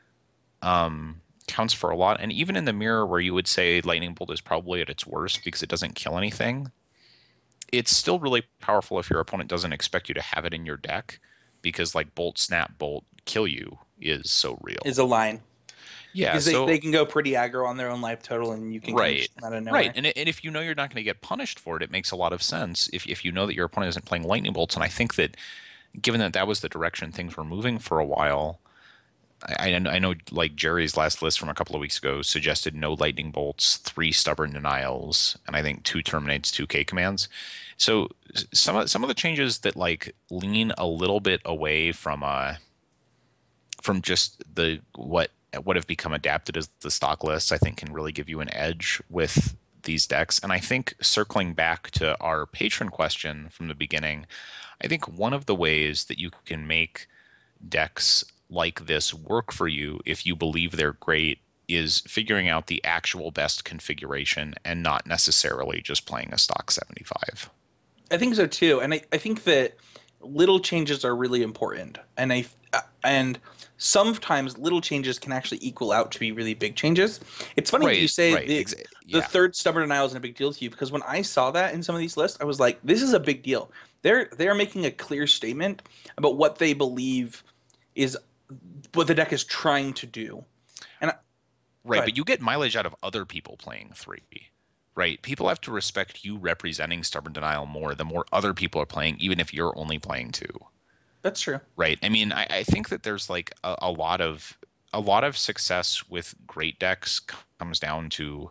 [SPEAKER 2] um, counts for a lot. And even in the mirror where you would say Lightning Bolt is probably at its worst because it doesn't kill anything, it's still really powerful if your opponent doesn't expect you to have it in your deck, because like Bolt, Snap, Bolt, kill you is so real.
[SPEAKER 1] Is a line.
[SPEAKER 2] Yeah,
[SPEAKER 1] Because they,
[SPEAKER 2] so
[SPEAKER 1] they can go pretty aggro on their own life total, and you can
[SPEAKER 2] right,
[SPEAKER 1] out of nowhere.
[SPEAKER 2] right, and and if you know you're not going to get punished for it, it makes a lot of sense. If if you know that your opponent isn't playing Lightning Bolts, and I think that given that that was the direction things were moving for a while, I, I know like Jerry's last list from a couple of weeks ago suggested no Lightning Bolts, three Stubborn Denials, and I think two Terminates, two K commands. So some of some of the changes that like lean a little bit away from uh from just the what what have become adapted as the stock lists, I think can really give you an edge with these decks. And I think circling back to our patron question from the beginning, I think one of the ways that you can make decks like this work for you if you believe they're great is figuring out the actual best configuration and not necessarily just playing a stock seventy-five.
[SPEAKER 1] I think so too, and I, I think that little changes are really important, and I and sometimes little changes can actually equal out to be really big changes. It's funny
[SPEAKER 2] Right,
[SPEAKER 1] that you say
[SPEAKER 2] right,
[SPEAKER 1] the,
[SPEAKER 2] ex-
[SPEAKER 1] the
[SPEAKER 2] yeah.
[SPEAKER 1] third Stubborn Denial isn't a big deal to you, because when I saw that in some of these lists, I was like, this is a big deal. They're they're making a clear statement about what they believe is what the deck is trying to do. And I,
[SPEAKER 2] Right, but you get mileage out of other people playing three. Right? People have to respect you representing Stubborn Denial more the more other people are playing, even if you're only playing two.
[SPEAKER 1] that's true.
[SPEAKER 2] Right. I mean, I, I think that there's like a, a lot of a lot of success with great decks comes down to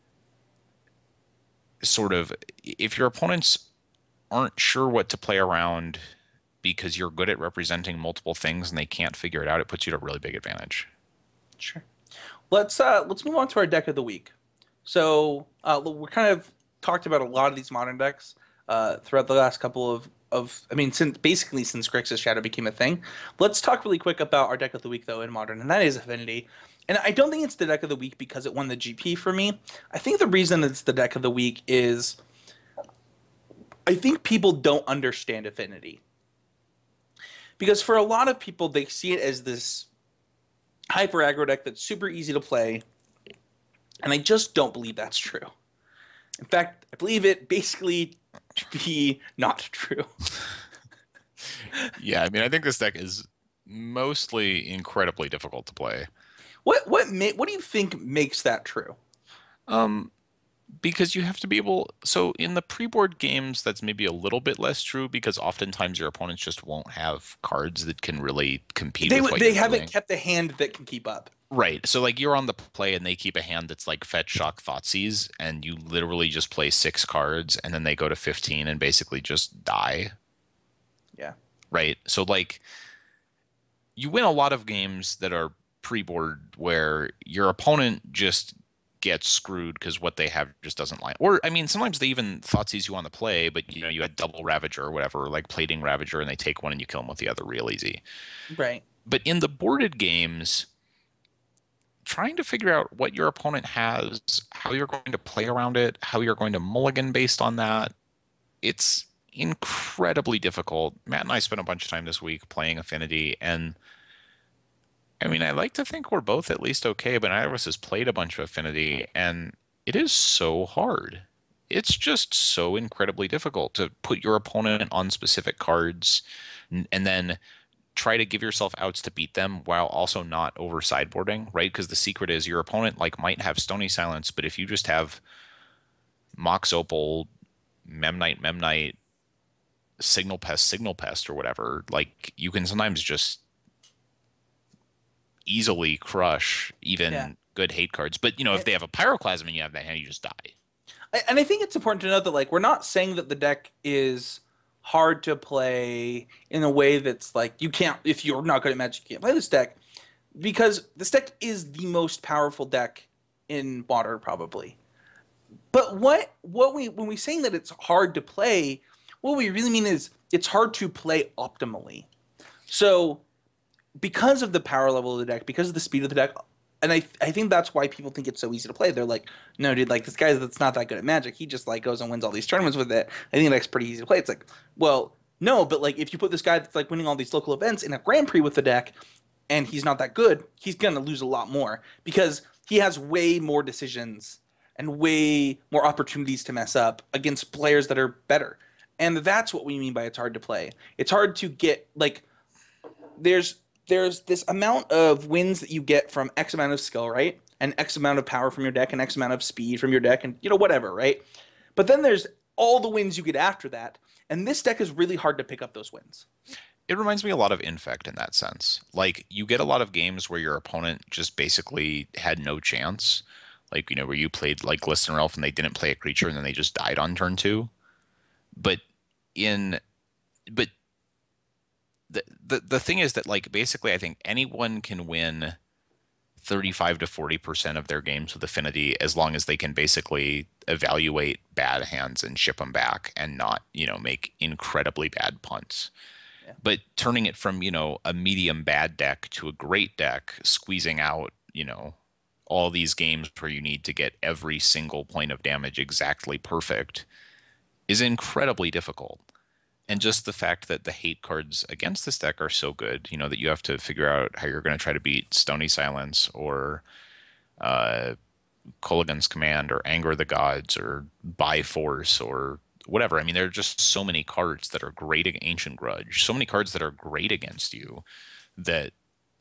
[SPEAKER 2] sort of if your opponents aren't sure what to play around because you're good at representing multiple things and they can't figure it out, it puts you at a really big advantage.
[SPEAKER 1] Sure. Let's uh let's move on to our deck of the week. So uh, we kind of talked about a lot of these modern decks uh, throughout the last couple of of I mean since basically since Grixis Shadow became a thing. Let's talk really quick about our deck of the week though in modern, and that is Affinity. And I don't think it's the deck of the week because it won the G P for me. I think the reason it's the deck of the week is I think people don't understand Affinity. Because for a lot of people, they see it as this hyper aggro deck that's super easy to play, and I just don't believe that's true. In fact, I believe it basically to be not true.
[SPEAKER 2] Yeah, I mean, I think this deck is mostly incredibly difficult to play.
[SPEAKER 1] What what ma- what do you think makes that true?
[SPEAKER 2] Um, because you have to be able, so in the pre-board games, that's maybe a little bit less true because oftentimes your opponents just won't have cards that can really compete
[SPEAKER 1] They
[SPEAKER 2] with what
[SPEAKER 1] they
[SPEAKER 2] you're
[SPEAKER 1] haven't
[SPEAKER 2] doing.
[SPEAKER 1] kept a hand that can keep up.
[SPEAKER 2] Right. So like you're on the play and they keep a hand that's like fetch shock thoughtseize and you literally just play six cards and then they go to fifteen and basically just die.
[SPEAKER 1] Yeah.
[SPEAKER 2] Right. So like you win a lot of games that are pre-board where your opponent just gets screwed because what they have just doesn't line. Or I mean, sometimes they even thoughtseize you on the play, but you know you had double Ravager or whatever, like plating Ravager, and they take one and you kill them with the other real easy.
[SPEAKER 1] Right.
[SPEAKER 2] But in the boarded games, trying to figure out what your opponent has, how you're going to play around it, how you're going to mulligan based on that, it's incredibly difficult. Matt and I spent a bunch of time this week playing Affinity, and I mean, I like to think we're both at least okay, but neither of us has played a bunch of Affinity, and it is so hard. It's just so incredibly difficult to put your opponent on specific cards and then try to give yourself outs to beat them while also not over sideboarding, right? Because the secret is your opponent like might have Stony Silence, but if you just have Mox Opal, Memnite, Memnite, Signal Pest, Signal Pest, or whatever, like you can sometimes just easily crush
[SPEAKER 1] Yeah.
[SPEAKER 2] even good hate cards. But you know, if
[SPEAKER 1] And,
[SPEAKER 2] they have a Pyroclasm and you have that hand, you just die.
[SPEAKER 1] and I think it's important to note that like we're not saying that the deck is hard to play in a way that's like you can't if you're not good at Magic you can't play this deck because this deck is the most powerful deck in modern probably. But what what we when we saying that it's hard to play, what we really mean is it's hard to play optimally. So because of the power level of the deck, because of the speed of the deck, and I I think that's why people think it's so easy to play. They're like, no, dude, like this guy that's not that good at Magic, he just like goes and wins all these tournaments with it. I think that's pretty easy to play. It's like, well, no, but like if you put this guy that's like winning all these local events in a Grand Prix with the deck, and he's not that good, he's gonna lose a lot more because he has way more decisions and way more opportunities to mess up against players that are better. And that's what we mean by it's hard to play. It's hard to get like there's there's this amount of wins that you get from X amount of skill, right? And X amount of power from your deck and X amount of speed from your deck and you know whatever, right? But then there's all the wins you get after that. And this deck is really hard to pick up those wins.
[SPEAKER 2] It reminds me a lot of Infect in that sense. Like you get a lot of games where your opponent just basically had no chance. Like, you know, where you played like Glistener Elf and they didn't play a creature and then they just died on turn two. But in but the, the the thing is that like basically I think anyone can win thirty-five to forty percent of their games with Affinity as long as they can basically evaluate bad hands and ship them back and not, you know, make incredibly bad punts.
[SPEAKER 1] Yeah.
[SPEAKER 2] But turning it from, you know, a medium bad deck to a great deck, squeezing out, you know, all these games where you need to get every single point of damage exactly perfect is incredibly difficult. And just the fact that the hate cards against this deck are so good, you know, that you have to figure out how you're going to try to beat Stony Silence or uh, Kolaghan's Command or Anger the Gods or Buy Force or whatever. I mean, there are just so many cards that are great at Ancient Grudge, so many cards that are great against you that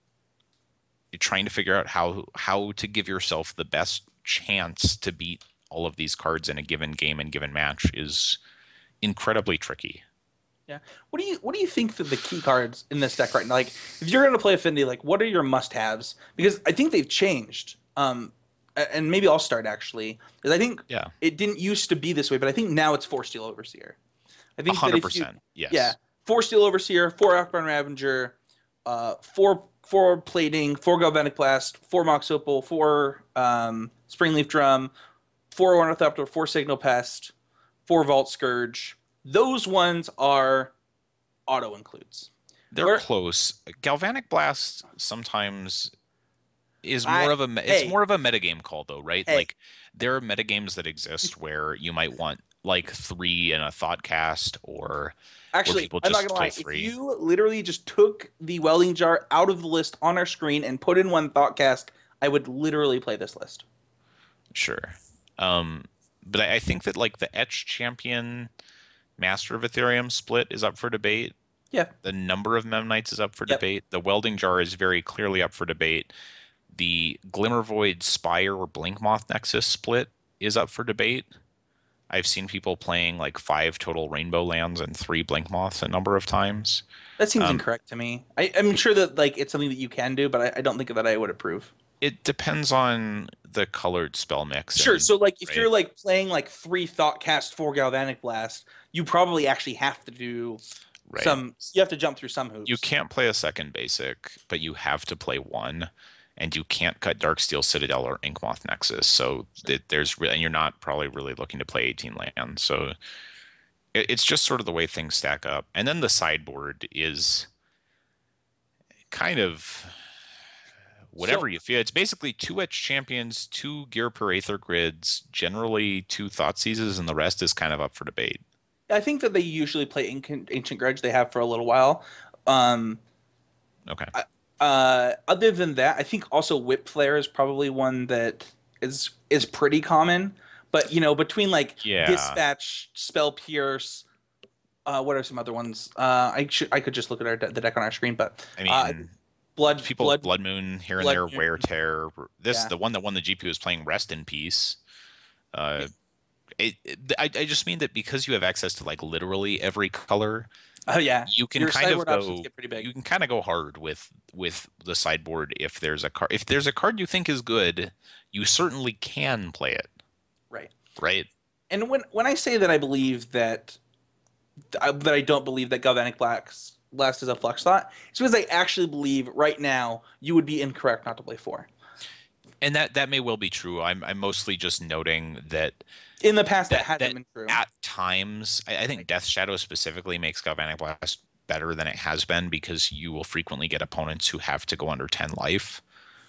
[SPEAKER 2] you're trying to figure out how how to give yourself the best chance to beat all of these cards in a given game and given match is incredibly tricky.
[SPEAKER 1] Yeah. What do you what do you think that the key cards in this deck right now? Like, if you're gonna play Affinity, like, what are your must-haves? Because I think they've changed. Um, a- and maybe I'll start actually, because I think
[SPEAKER 2] Yeah,
[SPEAKER 1] it didn't used to be this way, but I think now it's four Steel Overseer. I
[SPEAKER 2] a
[SPEAKER 1] think that
[SPEAKER 2] hundred
[SPEAKER 1] if you,
[SPEAKER 2] percent.
[SPEAKER 1] yeah,
[SPEAKER 2] Yes.
[SPEAKER 1] four Steel Overseer, four Akron Ravager, uh, four four Plating, four Galvanic Blast, four Mox Opal, four um, Springleaf Drum, four Ornithopter, four Signal Pest, four Vault Scourge. Those ones are auto includes.
[SPEAKER 2] They're
[SPEAKER 1] Where
[SPEAKER 2] close. Galvanic Blast sometimes is
[SPEAKER 1] I
[SPEAKER 2] more of a me- it's
[SPEAKER 1] hey
[SPEAKER 2] more of a metagame call though, right?
[SPEAKER 1] hey
[SPEAKER 2] Like there are metagames that exist where you might want like three in a Thoughtcast or where
[SPEAKER 1] actually,
[SPEAKER 2] people
[SPEAKER 1] I'm not
[SPEAKER 2] just
[SPEAKER 1] gonna
[SPEAKER 2] play
[SPEAKER 1] lie. If
[SPEAKER 2] three.
[SPEAKER 1] you literally just took the welding jar out of the list on our screen and put in one Thoughtcast, I would literally play this list.
[SPEAKER 2] Sure. Um, but I, I think that like the Etch Champion Master of Ethereum split is up for debate.
[SPEAKER 1] Yeah.
[SPEAKER 2] The number of Memnites is up for
[SPEAKER 1] Yep.
[SPEAKER 2] debate. The Welding Jar is very clearly up for debate. The Glimmervoid Spire or Blinkmoth Nexus split is up for debate. I've seen people playing like five total Rainbow Lands and three Blinkmoths a number of times.
[SPEAKER 1] That seems
[SPEAKER 2] Um,
[SPEAKER 1] incorrect to me. I, I'm sure that like it's something that you can do, but I, I don't think that I would approve.
[SPEAKER 2] it depends on the colored spell mix
[SPEAKER 1] Sure.
[SPEAKER 2] and
[SPEAKER 1] So like if
[SPEAKER 2] right,
[SPEAKER 1] you're like playing like three Thoughtcast, four Galvanic Blast, you probably actually have to do
[SPEAKER 2] right.
[SPEAKER 1] some. You have to jump through some
[SPEAKER 2] You
[SPEAKER 1] hoops.
[SPEAKER 2] can't play a second basic, but you have to play one, and you can't cut Darksteel Citadel or Inkmoth Nexus. So th- there's re- and you're not probably really looking to play eighteen lands. So it, it's just sort of the way things stack up. And then the sideboard is kind of whatever
[SPEAKER 1] So
[SPEAKER 2] you feel. It's basically two Etch Champions, two Gear per Aether Grids, generally two Thought Seizes, and the rest is kind of up for debate.
[SPEAKER 1] I think that they usually play Ancient, Ancient Grudge. They have for a little while. Um,
[SPEAKER 2] Okay.
[SPEAKER 1] uh, Other than that, I think also Whip Flare is probably one that is is pretty common. But you know, between like
[SPEAKER 2] Yeah.
[SPEAKER 1] Dispatch, Spell Pierce, uh, what are some other ones? Uh, I should I could just look at our de- the deck on our screen, but
[SPEAKER 2] I
[SPEAKER 1] uh,
[SPEAKER 2] mean,
[SPEAKER 1] Blood
[SPEAKER 2] people
[SPEAKER 1] Blood
[SPEAKER 2] Blood Moon here and
[SPEAKER 1] Blood
[SPEAKER 2] there,
[SPEAKER 1] Moon,
[SPEAKER 2] Wear Tear. This
[SPEAKER 1] yeah.
[SPEAKER 2] the one that won the G P is playing Rest in Peace. Uh, it, it, I I just mean that because you have access to like literally every color,
[SPEAKER 1] Oh yeah,
[SPEAKER 2] you can
[SPEAKER 1] your
[SPEAKER 2] kind of
[SPEAKER 1] sideboard options
[SPEAKER 2] go
[SPEAKER 1] get pretty big.
[SPEAKER 2] you can kind of go hard with with the sideboard if there's a card if there's a card you think is good, you certainly can play it,
[SPEAKER 1] Right.
[SPEAKER 2] right?
[SPEAKER 1] And when when I say that I believe that that I don't believe that Galvanic Blast Blast is a flush slot, it's because I actually believe right now you would be incorrect not to play four.
[SPEAKER 2] And that that may well be true. I'm I'm mostly just noting that
[SPEAKER 1] In the past, that
[SPEAKER 2] that
[SPEAKER 1] hasn't
[SPEAKER 2] that
[SPEAKER 1] been true.
[SPEAKER 2] at times I, I think
[SPEAKER 1] Like,
[SPEAKER 2] Death Shadow specifically makes Galvanic Blast better than it has been because you will frequently get opponents who have to go under ten life.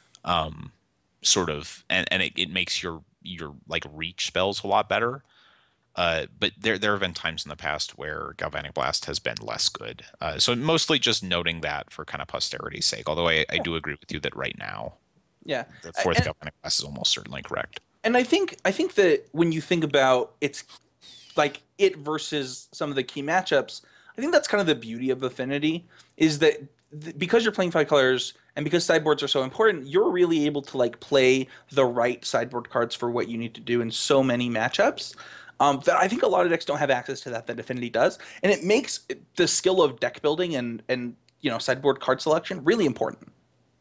[SPEAKER 2] Um sort of and, and it, it makes your your like reach spells a lot better. Uh, but there there have been times in the past where Galvanic Blast has been less good. Uh, so mostly just noting that for kind of posterity's sake. Although I, I
[SPEAKER 1] yeah,
[SPEAKER 2] do agree with you that right now
[SPEAKER 1] yeah.
[SPEAKER 2] the
[SPEAKER 1] I-
[SPEAKER 2] fourth
[SPEAKER 1] And
[SPEAKER 2] Galvanic Blast is almost certainly correct.
[SPEAKER 1] and I think I think that when you think about it's like it versus some of the key matchups, I think that's kind of the beauty of Affinity is that th- because you're playing five colors and because sideboards are so important, you're really able to like play the right sideboard cards for what you need to do in so many matchups. Um, that I think a lot of decks don't have access to that that Affinity does, and it makes the skill of deck building and and you know sideboard card selection really important.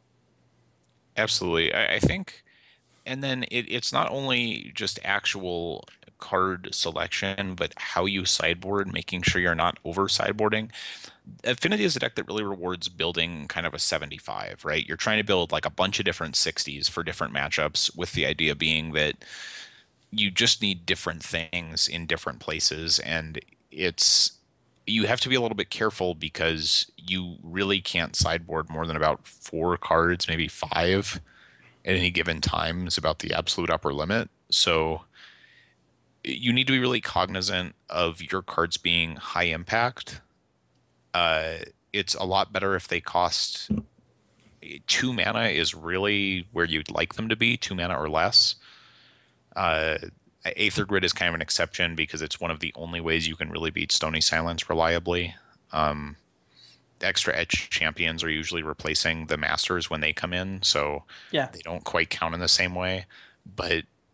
[SPEAKER 2] Absolutely. I, I think and then it, it's not only just actual card selection, but how you sideboard, making sure you're not over sideboarding. Affinity is a deck that really rewards building kind of a seventy-five, right? You're trying to build like a bunch of different sixties for different matchups, with the idea being that you just need different things in different places. And it's, you have to be a little bit careful because you really can't sideboard more than about four cards, maybe five at any given time is about the absolute upper limit. So you need to be really cognizant of your cards being high impact. Uh, it's a lot better if they cost two mana is really where you'd like them to be, two mana or less. Uh, Aether Grid is kind of an exception because it's one of the only ways you can really beat Stony Silence reliably. Um, extra edge champions are usually replacing the masters when they come in, so
[SPEAKER 1] Yeah,
[SPEAKER 2] they don't quite count in the same way. But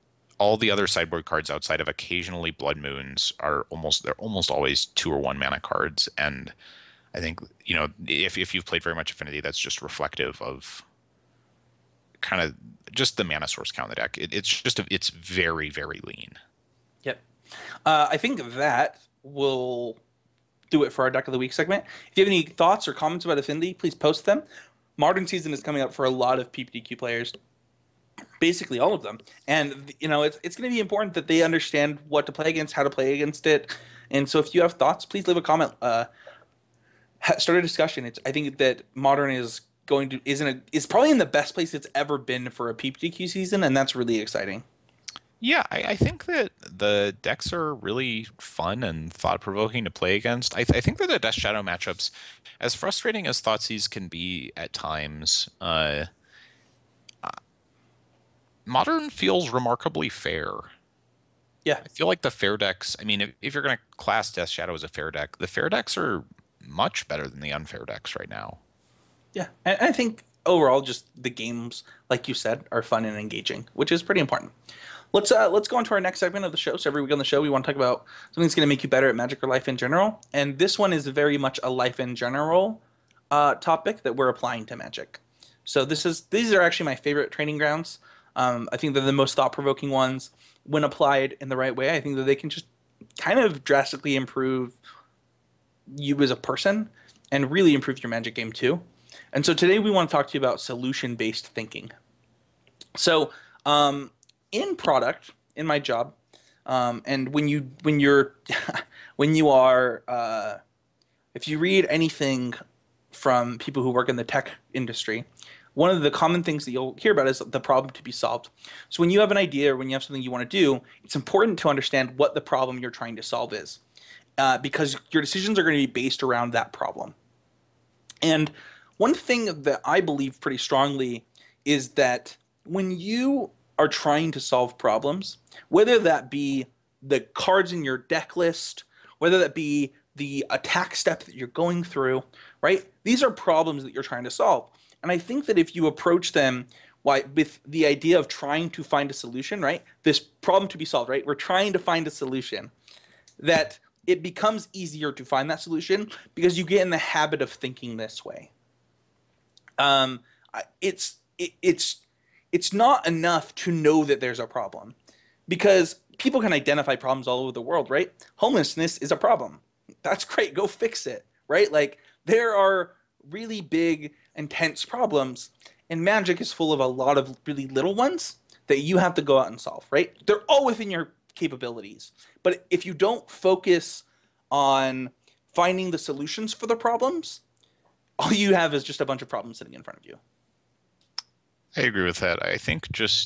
[SPEAKER 2] all the other sideboard cards outside of occasionally Blood Moons are almost they're almost always two or one mana cards, and I think you know if if you've played very much Affinity, that's just reflective of kind of just the mana source count in the deck. It, it's just a, it's very very lean.
[SPEAKER 1] Yep. Uh, I think that will do it for our Deck of the Week segment. If you have any thoughts or comments about Affinity, please post them. Modern Season is coming up for a lot of P P T Q players, basically all of them. And, you know, it's, it's going to be important that they understand what to play against, how to play against it. And so if you have thoughts, please leave a comment. Uh, start a discussion. It's I think that Modern is going to isn't a, is probably in the best place it's ever been for a P P T Q season, and that's really exciting.
[SPEAKER 2] Yeah, I, I think that the decks are really fun and thought-provoking to play against. I, th- I think that the Death Shadow matchups, as frustrating as Thoughtseize can be at times, uh, Modern feels remarkably fair.
[SPEAKER 1] Yeah.
[SPEAKER 2] I feel like the fair decks, I mean, if, if you're going to class Death Shadow as a fair deck, the fair decks are much better than the unfair decks right now.
[SPEAKER 1] Yeah, and I think overall, just the games, like you said, are fun and engaging, which is pretty important. Let's uh, let's go on to our next segment of the show. So every week on the show, we want to talk about something that's going to make you better at Magic or life in general. And this one is very much a life in general uh, topic that we're applying to Magic. So this is these are actually my favorite training grounds. Um, I think they're the most thought-provoking ones when applied in the right way. I think that they can just kind of drastically improve you as a person and really improve your Magic game too. And so today we want to talk to you about solution-based thinking. So um, in product, in my job, um, and when you when you're when you are uh, if you read anything from people who work in the tech industry, one of the common things that you'll hear about is the problem to be solved. So when you have an idea or when you have something you want to do, it's important to understand what the problem you're trying to solve is, uh, because your decisions are going to be based around that problem. And one thing that I believe pretty strongly is that when you are trying to solve problems, whether that be the cards in your deck list, whether that be the attack step that you're going through, right? These are problems that you're trying to solve. And I think that if you approach them why, with the idea of trying to find a solution, right? This problem to be solved, right? We're trying to find a solution, that it becomes easier to find that solution because you get in the habit of thinking this way. Um, it's it, it's it's not enough to know that there's a problem, because people can identify problems all over the world, right? Homelessness is a problem. That's great. Go fix it, right? Like there are really big, intense problems, and Magic is full of a lot of really little ones that you have to go out and solve, right? They're all within your capabilities. But if you don't focus on finding the solutions for the problems, all you have is just a bunch of problems sitting in front of you.
[SPEAKER 2] I agree with that. I think just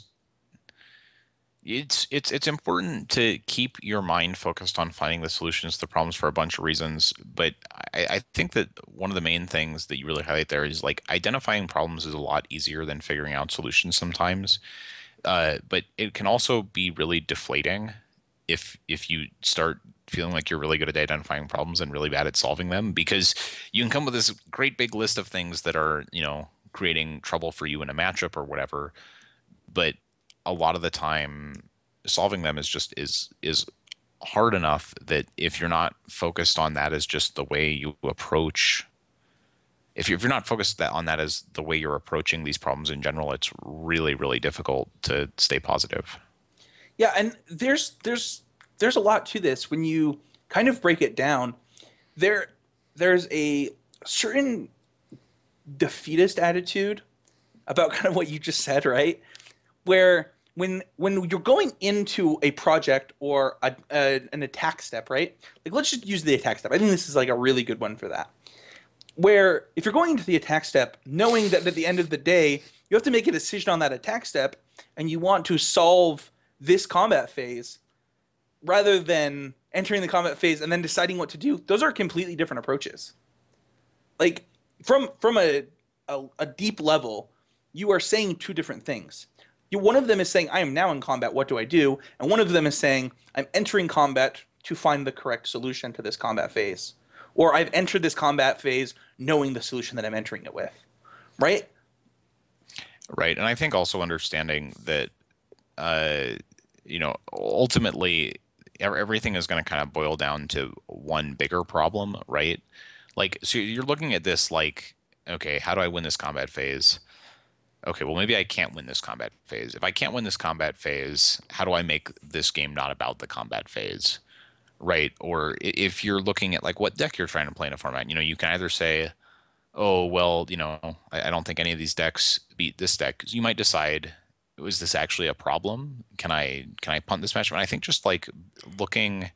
[SPEAKER 2] it's it's it's important to keep your mind focused on finding the solutions to the problems for a bunch of reasons. But I, I think that one of the main things that you really highlight there is like identifying problems is a lot easier than figuring out solutions sometimes. Uh, but it can also be really deflating if if you start feeling like you're really good at identifying problems and really bad at solving them, because you can come with this great big list of things that are, you know, creating trouble for you in a matchup or whatever, but a lot of the time solving them is just is is hard enough that if you're not focused on that as just the way you approach if you're, if you're not focused that on that as the way you're approaching these problems in general, it's really really difficult to stay positive.
[SPEAKER 1] Yeah, and there's there's there's a lot to this when you kind of break it down. There there's a certain defeatist attitude about kind of what you just said, right? Where when when you're going into a project or a, a, an attack step, right? Like let's just use the attack step. I think this is like a really good one for that. Where if you're going into the attack step, knowing that at the end of the day, you have to make a decision on that attack step, and you want to solve this combat phase, rather than entering the combat phase and then deciding what to do, those are completely different approaches. Like from from a a, a deep level, you are saying two different things. You, one of them is saying, I am now in combat, what do I do? And one of them is saying, I'm entering combat to find the correct solution to this combat phase. Or I've entered this combat phase knowing the solution that I'm entering it with. Right?
[SPEAKER 2] Right. And I think also understanding that uh, you know, ultimately ev- everything is going to kind of boil down to one bigger problem, right? Like, so you're looking at this like, okay, how do I win this combat phase? Okay, well, maybe I can't win this combat phase. If I can't win this combat phase, how do I make this game not about the combat phase? Right? Or i- if you're looking at like what deck you're trying to play in a format, you know, you can either say, oh, well, you know, I, I don't think any of these decks beat this deck. You might decide, is this actually a problem? Can I can I punt this match? And I think just like looking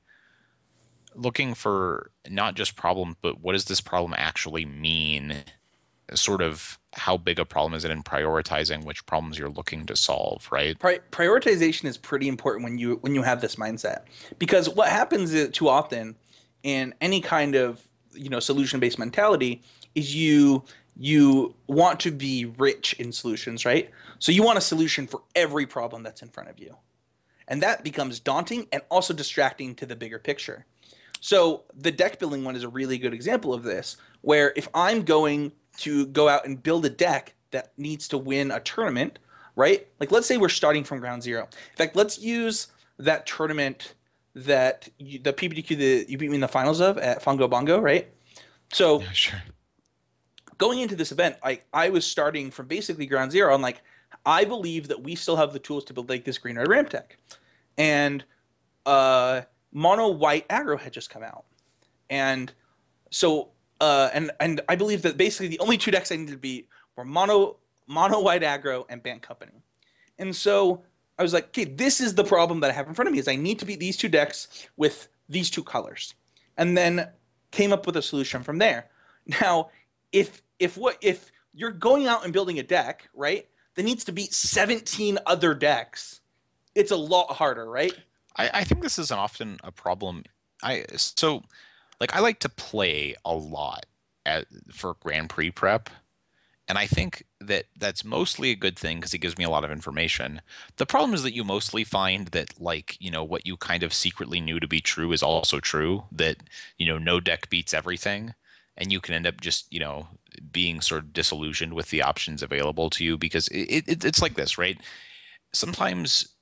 [SPEAKER 2] looking for not just problems, but what does this problem actually mean? Sort of how big a problem is it in prioritizing which problems you're looking to solve, right?
[SPEAKER 1] Pri- prioritization is pretty important when you when you have this mindset, because what happens is, too often in any kind of, you know, solution based mentality, is you you want to be rich in solutions, right? So you want a solution for every problem that's in front of you, and that becomes daunting and also distracting to the bigger picture. So the deck building one is a really good example of this, where if I'm going to go out and build a deck that needs to win a tournament, right? Like let's say we're starting from ground zero. In fact, let's use that tournament that you, the P B D Q that you beat me in the finals of at Fungo Bongo, right? So
[SPEAKER 2] Yeah, sure.
[SPEAKER 1] going into this event, I I was starting from basically ground zero. I'm like, I believe that we still have the tools to build like this green red ramp deck, and uh, mono white aggro had just come out, and so uh, and and I believe that basically the only two decks I needed to beat were mono mono white aggro and Bant Company. And so I was like, okay, this is the problem that I have in front of me is I need to beat these two decks with these two colors. And then came up with a solution from there. Now, if if what if you're going out and building a deck, right, that needs to beat seventeen other decks, it's a lot harder, right?
[SPEAKER 2] I, I think this is an often a problem. I so like I like to play a lot at for Grand Prix prep, and I think that that's mostly a good thing because it gives me a lot of information. The problem is that you mostly find that like, you know, what you kind of secretly knew to be true is also true, that, you know, no deck beats everything. And you can end up just, you know, being sort of disillusioned with the options available to you because it, it, it's like this, right? Sometimes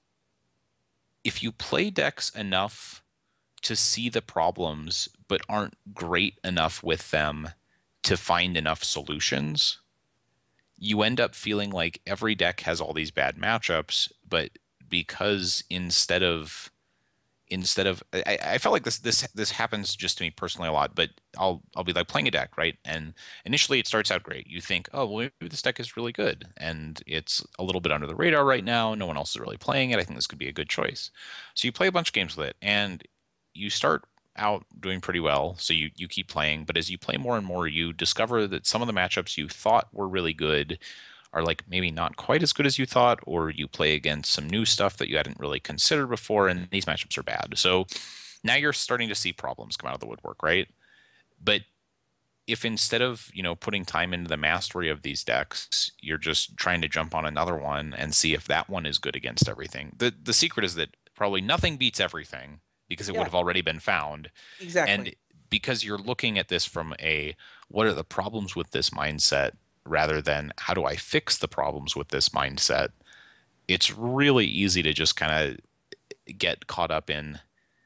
[SPEAKER 2] if you play decks enough to see the problems, but aren't great enough with them to find enough solutions, you end up feeling like every deck has all these bad matchups, but because instead of instead of I, I felt like this this this happens just to me personally a lot, but I'll I'll be like playing a deck, right? And initially it starts out great. You think, oh well, maybe this deck is really good and it's a little bit under the radar right now. No one else is really playing it. I think this could be a good choice. So you play a bunch of games with it and you start out doing pretty well. So you you keep playing, but as you play more and more, you discover that some of the matchups you thought were really good are like maybe not quite as good as you thought, or you play against some new stuff that you hadn't really considered before, and these matchups are bad. So now you're starting to see problems come out of the woodwork, right? But if instead of, you know, putting time into the mastery of these decks, you're just trying to jump on another one and see if that one is good against everything. The the secret is that probably nothing beats everything because it would
[SPEAKER 1] Yeah,
[SPEAKER 2] have already been found.
[SPEAKER 1] exactly.
[SPEAKER 2] And because you're looking at this from a what are the problems with this mindset rather than how do I fix the problems with this mindset, it's really easy to just kind of get caught up in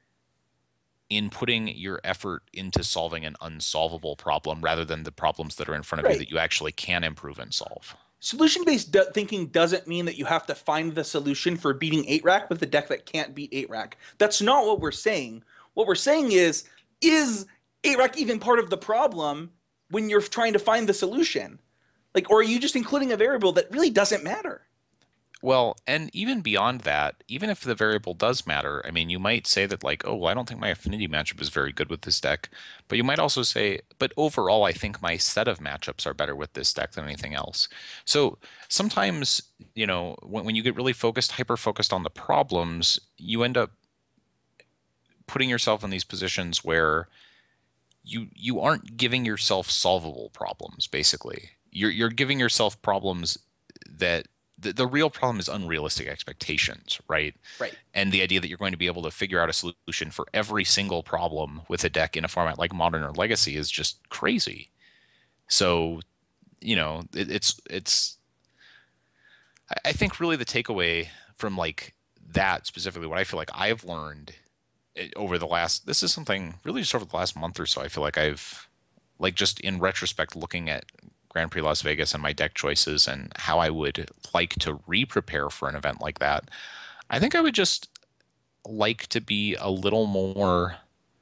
[SPEAKER 2] in putting your effort into solving an unsolvable problem rather than the problems that are in front of you
[SPEAKER 1] Right.
[SPEAKER 2] that you actually can improve and solve.
[SPEAKER 1] Solution based d- thinking doesn't mean that you have to find the solution for beating eight rack with a deck that can't beat eight rack. That's not what we're saying. What we're saying is, is eight rack even part of the problem when you're trying to find the solution? Like, or are you just including a variable that really doesn't matter?
[SPEAKER 2] Well, and even beyond that, even if the variable does matter, I mean, you might say that, like, oh, well, I don't think my affinity matchup is very good with this deck. But you might also say, but overall, I think my set of matchups are better with this deck than anything else. So sometimes, you know, when, when you get really focused, hyper focused on the problems, you end up putting yourself in these positions where you you aren't giving yourself solvable problems, basically. You're you're giving yourself problems that the, the real problem is unrealistic expectations, right?
[SPEAKER 1] Right.
[SPEAKER 2] And the idea that you're going to be able to figure out a solution for every single problem with a deck in a format like Modern or Legacy is just crazy. So, you know, it, it's it's I think really the takeaway from like that specifically, what I feel like I've learned eh, over the last, this is something really just over the last month or so. I feel like I've, like, just in retrospect, looking at Grand Prix Las Vegas and my deck choices and how I would like to re-prepare for an event like that. I think I would just like to be a little more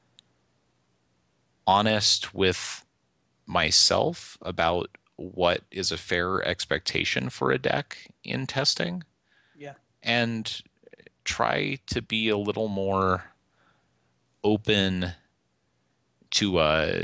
[SPEAKER 2] honest with myself about what is a fair expectation for a deck in testing,
[SPEAKER 1] Yeah.
[SPEAKER 2] and try to be a little more open to uh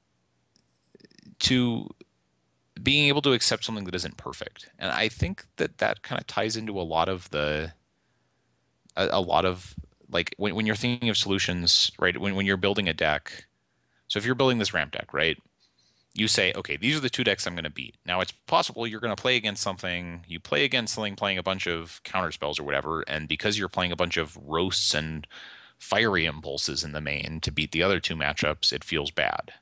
[SPEAKER 2] to being able to accept something that isn't perfect. And I think that that kind of ties into a lot of the a, a lot of, like, when, when you're thinking of solutions, right? When when you're building a deck. So if you're building this ramp deck, right? You say, okay, these are the two decks I'm going to beat. Now it's possible you're going to play against something. You play against something playing a bunch of counter spells or whatever, and because you're playing a bunch of roasts and fiery impulses in the main to beat the other two matchups, it feels bad.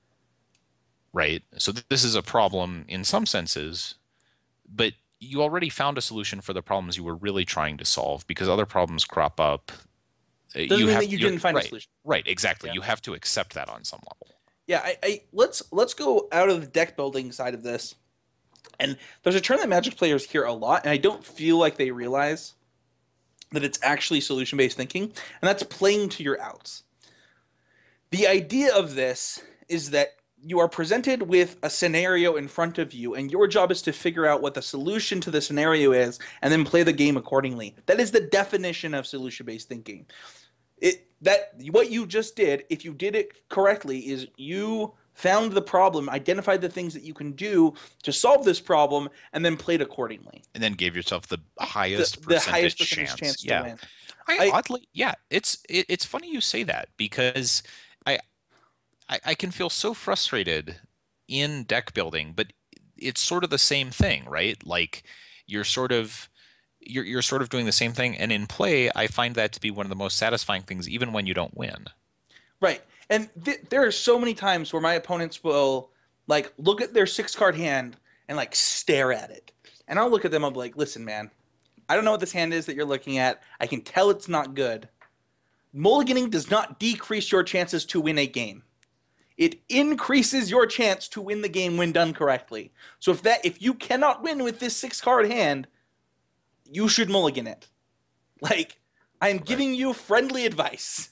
[SPEAKER 2] Right? So th- this is a problem in some senses, but you already found a solution for the problems you were really trying to solve, because other problems crop up. Uh,
[SPEAKER 1] Doesn't
[SPEAKER 2] You
[SPEAKER 1] mean
[SPEAKER 2] have
[SPEAKER 1] that you
[SPEAKER 2] you're,
[SPEAKER 1] didn't find a
[SPEAKER 2] right,
[SPEAKER 1] solution.
[SPEAKER 2] right, exactly.
[SPEAKER 1] Yeah.
[SPEAKER 2] You have to accept that on some level.
[SPEAKER 1] Yeah, I, I let's let's go out of the deck building side of this. And there's a term that Magic players hear a lot, and I don't feel like they realize that it's actually solution based thinking, and that's playing to your outs. The idea of this is that you are presented with a scenario in front of you, and your job is to figure out what the solution to the scenario is and then play the game accordingly. That is the definition of solution based thinking. It that what you just did, if you did it correctly, is you found the problem, identified the things that you can do to solve this problem, and then played accordingly.
[SPEAKER 2] And then gave yourself the
[SPEAKER 1] The
[SPEAKER 2] highest
[SPEAKER 1] the highest
[SPEAKER 2] percentage
[SPEAKER 1] percentage
[SPEAKER 2] chance.
[SPEAKER 1] chance to
[SPEAKER 2] Yeah.
[SPEAKER 1] win.
[SPEAKER 2] I
[SPEAKER 1] I
[SPEAKER 2] oddly, yeah, it's it, it's funny you say that, because I, I I can feel so frustrated in deck building, but it's sort of the same thing, right? Like, you're sort of you're you're sort of doing the same thing, and in play, I find that to be one of the most satisfying things, even when you don't win.
[SPEAKER 1] Right. And th- there are so many times where my opponents will like look at their six card hand and like stare at it. And I'll look at them, I'll be like, listen, man, I don't know what this hand is that you're looking at. I can tell it's not good. Mulliganing does not decrease your chances to win a game. It increases your chance to win the game when done correctly. So if that if you cannot win with this six card hand, you should mulligan it. Like, I am
[SPEAKER 2] Right.
[SPEAKER 1] giving you friendly advice.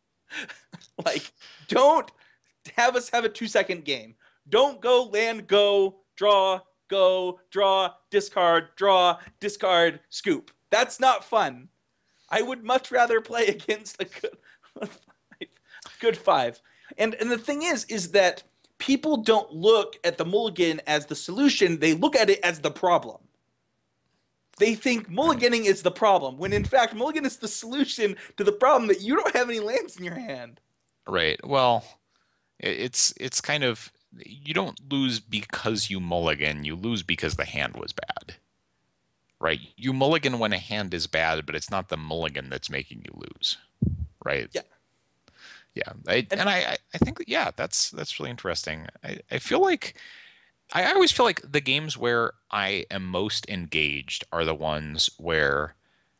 [SPEAKER 1] Like, don't have us have a two second game. Don't go land, go, draw, go, draw, discard, draw, discard, scoop. That's not fun. I would much rather play against a good, a five, good five. And and the thing is, is that people don't look at the mulligan as the solution. They look at it as the problem. They think mulliganing is the problem, when in fact mulligan is the solution to the problem that you don't have any lands in your hand.
[SPEAKER 2] Right. Well, it- it's it's kind of, you don't lose because you mulligan, you lose because the hand was bad. Right? You mulligan when a hand is bad, but it's not the mulligan that's making you lose. Right?
[SPEAKER 1] Yeah.
[SPEAKER 2] Yeah. I,
[SPEAKER 1] And
[SPEAKER 2] and I I think that, yeah, that's that's really interesting. I, I feel like I always feel like the games where I am most engaged are the ones where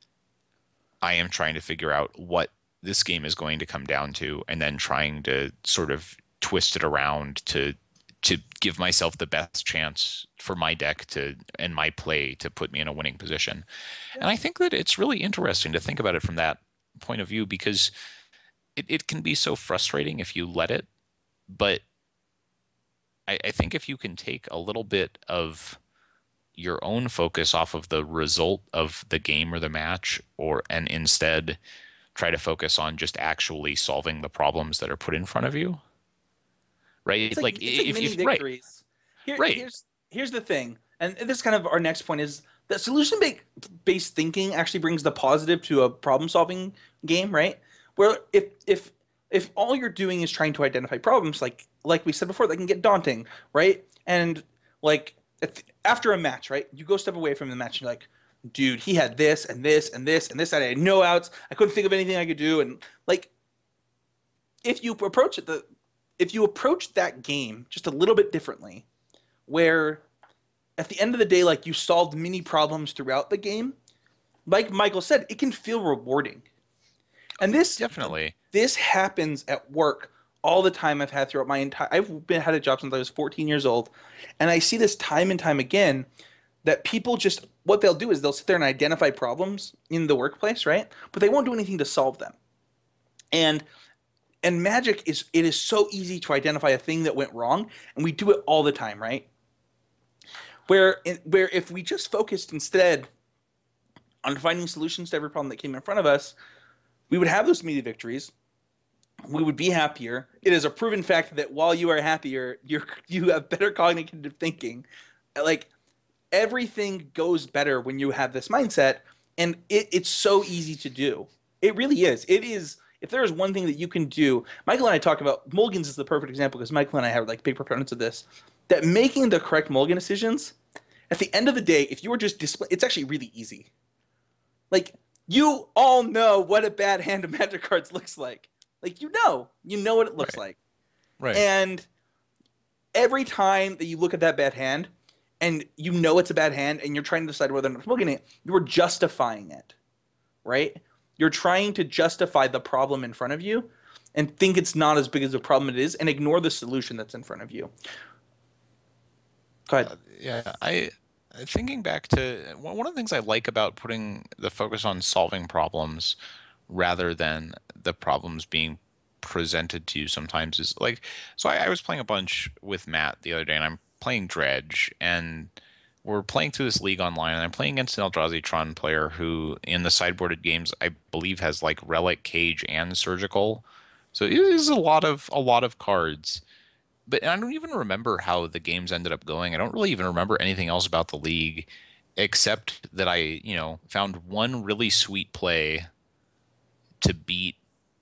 [SPEAKER 2] I am trying to figure out what this game is going to come down to, and then trying to sort of twist it around to to give myself the best chance for my deck to and my play to put me in a winning position. And I think that it's really interesting to think about it from that point of view, because it, it can be so frustrating if you let it. But I, I think if you can take a little bit of your own focus off of the result of the game or the match, or and instead try to focus on just actually solving the problems that are put in front of you,
[SPEAKER 1] it's
[SPEAKER 2] right?
[SPEAKER 1] like
[SPEAKER 2] Like,
[SPEAKER 1] it's like
[SPEAKER 2] if
[SPEAKER 1] mini
[SPEAKER 2] if right,
[SPEAKER 1] victories. Here,
[SPEAKER 2] right,
[SPEAKER 1] here's here's the thing, and this is kind of our next point is that solution based thinking actually brings the positive to a problem solving game, right? Where if if if all you're doing is trying to identify problems, like like we said before, that can get daunting, right? And like if, after a match, right, you go step away from the match, and you're like, dude, he had this and this and this and this. I had no outs. I couldn't think of anything I could do, and like if you approach it the if you approach that game just a little bit differently, where at the end of the day, like you solved many problems throughout the game, like Michael said, it can feel rewarding. And this
[SPEAKER 2] Definitely.
[SPEAKER 1] this happens at work all the time. I've had throughout my entire I've been had a job since I was fourteen years old, and I see this time and time again that people just what they'll do is they'll sit there and identify problems in the workplace, right? But they won't do anything to solve them. And and magic is it is so easy to identify a thing that went wrong, and we do it all the time, right? Where where if we just focused instead on finding solutions to every problem that came in front of us, we would have those immediate victories. We would be happier. It is a proven fact that while you are happier, you're you have better cognitive thinking. Like everything goes better when you have this mindset, and it, it's so easy to do. It really is. It is. If there is one thing that you can do, Michael and I talk about mulligans is the perfect example because Michael and I are like big proponents of this. That making the correct mulligan decisions, at the end of the day, if you were just display, it's actually really easy. Like you all know what a bad hand of magic cards looks like. Like you know, you know what it looks
[SPEAKER 2] Right.
[SPEAKER 1] like.
[SPEAKER 2] Right.
[SPEAKER 1] And every time that you look at that bad hand, and you know it's a bad hand, and you're trying to decide whether or not to mulligan it, you are justifying it, right? You're trying to justify the problem in front of you, and think it's not as big as a problem it is, and ignore the solution that's in front of you. Go ahead.
[SPEAKER 2] Uh, yeah, I thinking back to one one of the things I like about putting the focus on solving problems rather than the problems being presented to you sometimes is like so I, I was playing a bunch with Matt the other day and I'm playing Dredge and we're playing through this league online and I'm playing against an Eldrazi Tron player who in the sideboarded games I believe has like Relic, Cage, and Surgical. So it is a lot of a lot of cards. But I don't even remember how the games ended up going. I don't really even remember anything else about the league except that I, you know, found one really sweet play to beat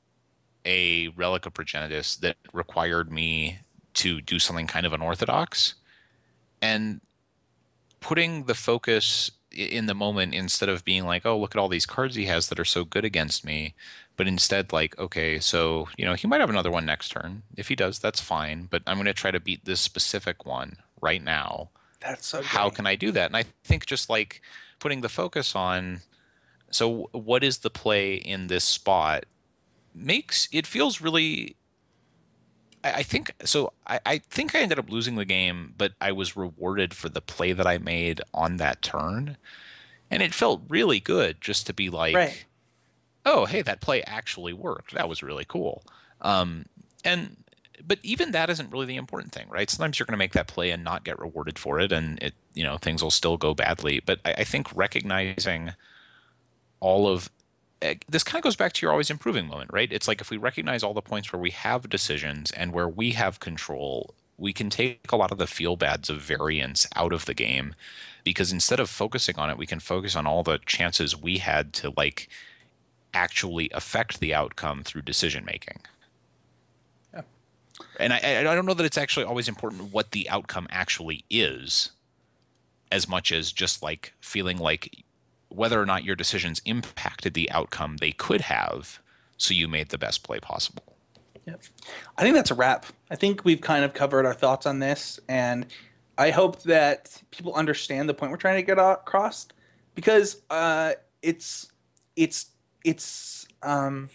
[SPEAKER 2] a Relic of Progenitus that required me to do something kind of unorthodox. And putting the focus in the moment instead of being like, oh, look at all these cards he has that are so good against me, but instead like, okay, so, you know, he might have another one next turn. If he does, that's fine, but I'm going to try to beat this specific one right now.
[SPEAKER 1] That's so
[SPEAKER 2] How
[SPEAKER 1] great.
[SPEAKER 2] can I do that? And I think just like putting the focus on, so what is the play in this spot makes it feels really I, I think so. I, I think I ended up losing the game, but I was rewarded for the play that I made on that turn. And it felt really good just to be
[SPEAKER 1] Right.
[SPEAKER 2] like, oh, hey, that play actually worked. That was really cool. Um, and but even that isn't really the important thing, right? Sometimes you're going to make that play and not get rewarded for it, and it, you know, things will still go badly. But I, I think recognizing all of eh, this kind of goes back to your always improving moment, right? It's like if we recognize all the points where we have decisions and where we have control, we can take a lot of the feel bads of variance out of the game because instead of focusing on it, we can focus on all the chances we had to like actually affect the outcome through decision making.
[SPEAKER 1] Yeah.
[SPEAKER 2] And I, I don't know that it's actually always important what the outcome actually is, as much as just like feeling like whether or not your decisions impacted the outcome they could have, so you made the best play possible.
[SPEAKER 1] Yep. I think that's a wrap. I think we've kind of covered our thoughts on this, and I hope that people understand the point we're trying to get across, because uh, it's it's it's um,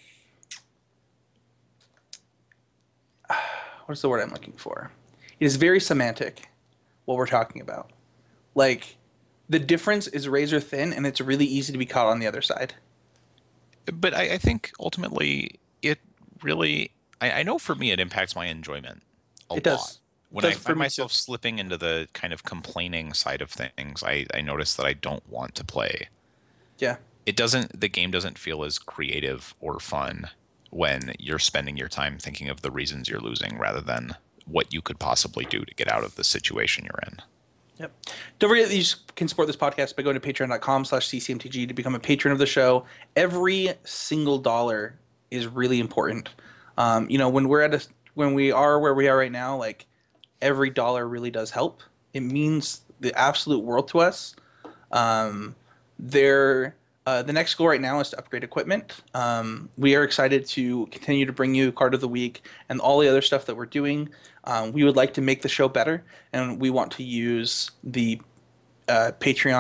[SPEAKER 1] what's the word I'm looking for? It is very semantic what we're talking about. Like the difference is razor thin, and it's really easy to be caught on the other side.
[SPEAKER 2] But I, I think ultimately it really, I, I know for me it impacts my enjoyment a
[SPEAKER 1] It
[SPEAKER 2] lot.
[SPEAKER 1] does. It
[SPEAKER 2] When I
[SPEAKER 1] does for
[SPEAKER 2] find
[SPEAKER 1] me too.
[SPEAKER 2] myself slipping into the kind of complaining side of things, I, I notice that I don't want to play.
[SPEAKER 1] Yeah.
[SPEAKER 2] It doesn't, the game doesn't feel as creative or fun when you're spending your time thinking of the reasons you're losing rather than what you could possibly do to get out of the situation you're in.
[SPEAKER 1] Yep. Don't forget that you can support this podcast by going to patreon.com slash ccmtg to become a patron of the show. Every single dollar is really important. Um, you know, when we're at a, when we are where we are right now, like every dollar really does help. It means the absolute world to us. Um, there, uh, the next goal right now is to upgrade equipment. Um, we are excited to continue to bring you Card of the Week and all the other stuff that we're doing. Um, we would like to make the show better, and we want to use the uh, Patreon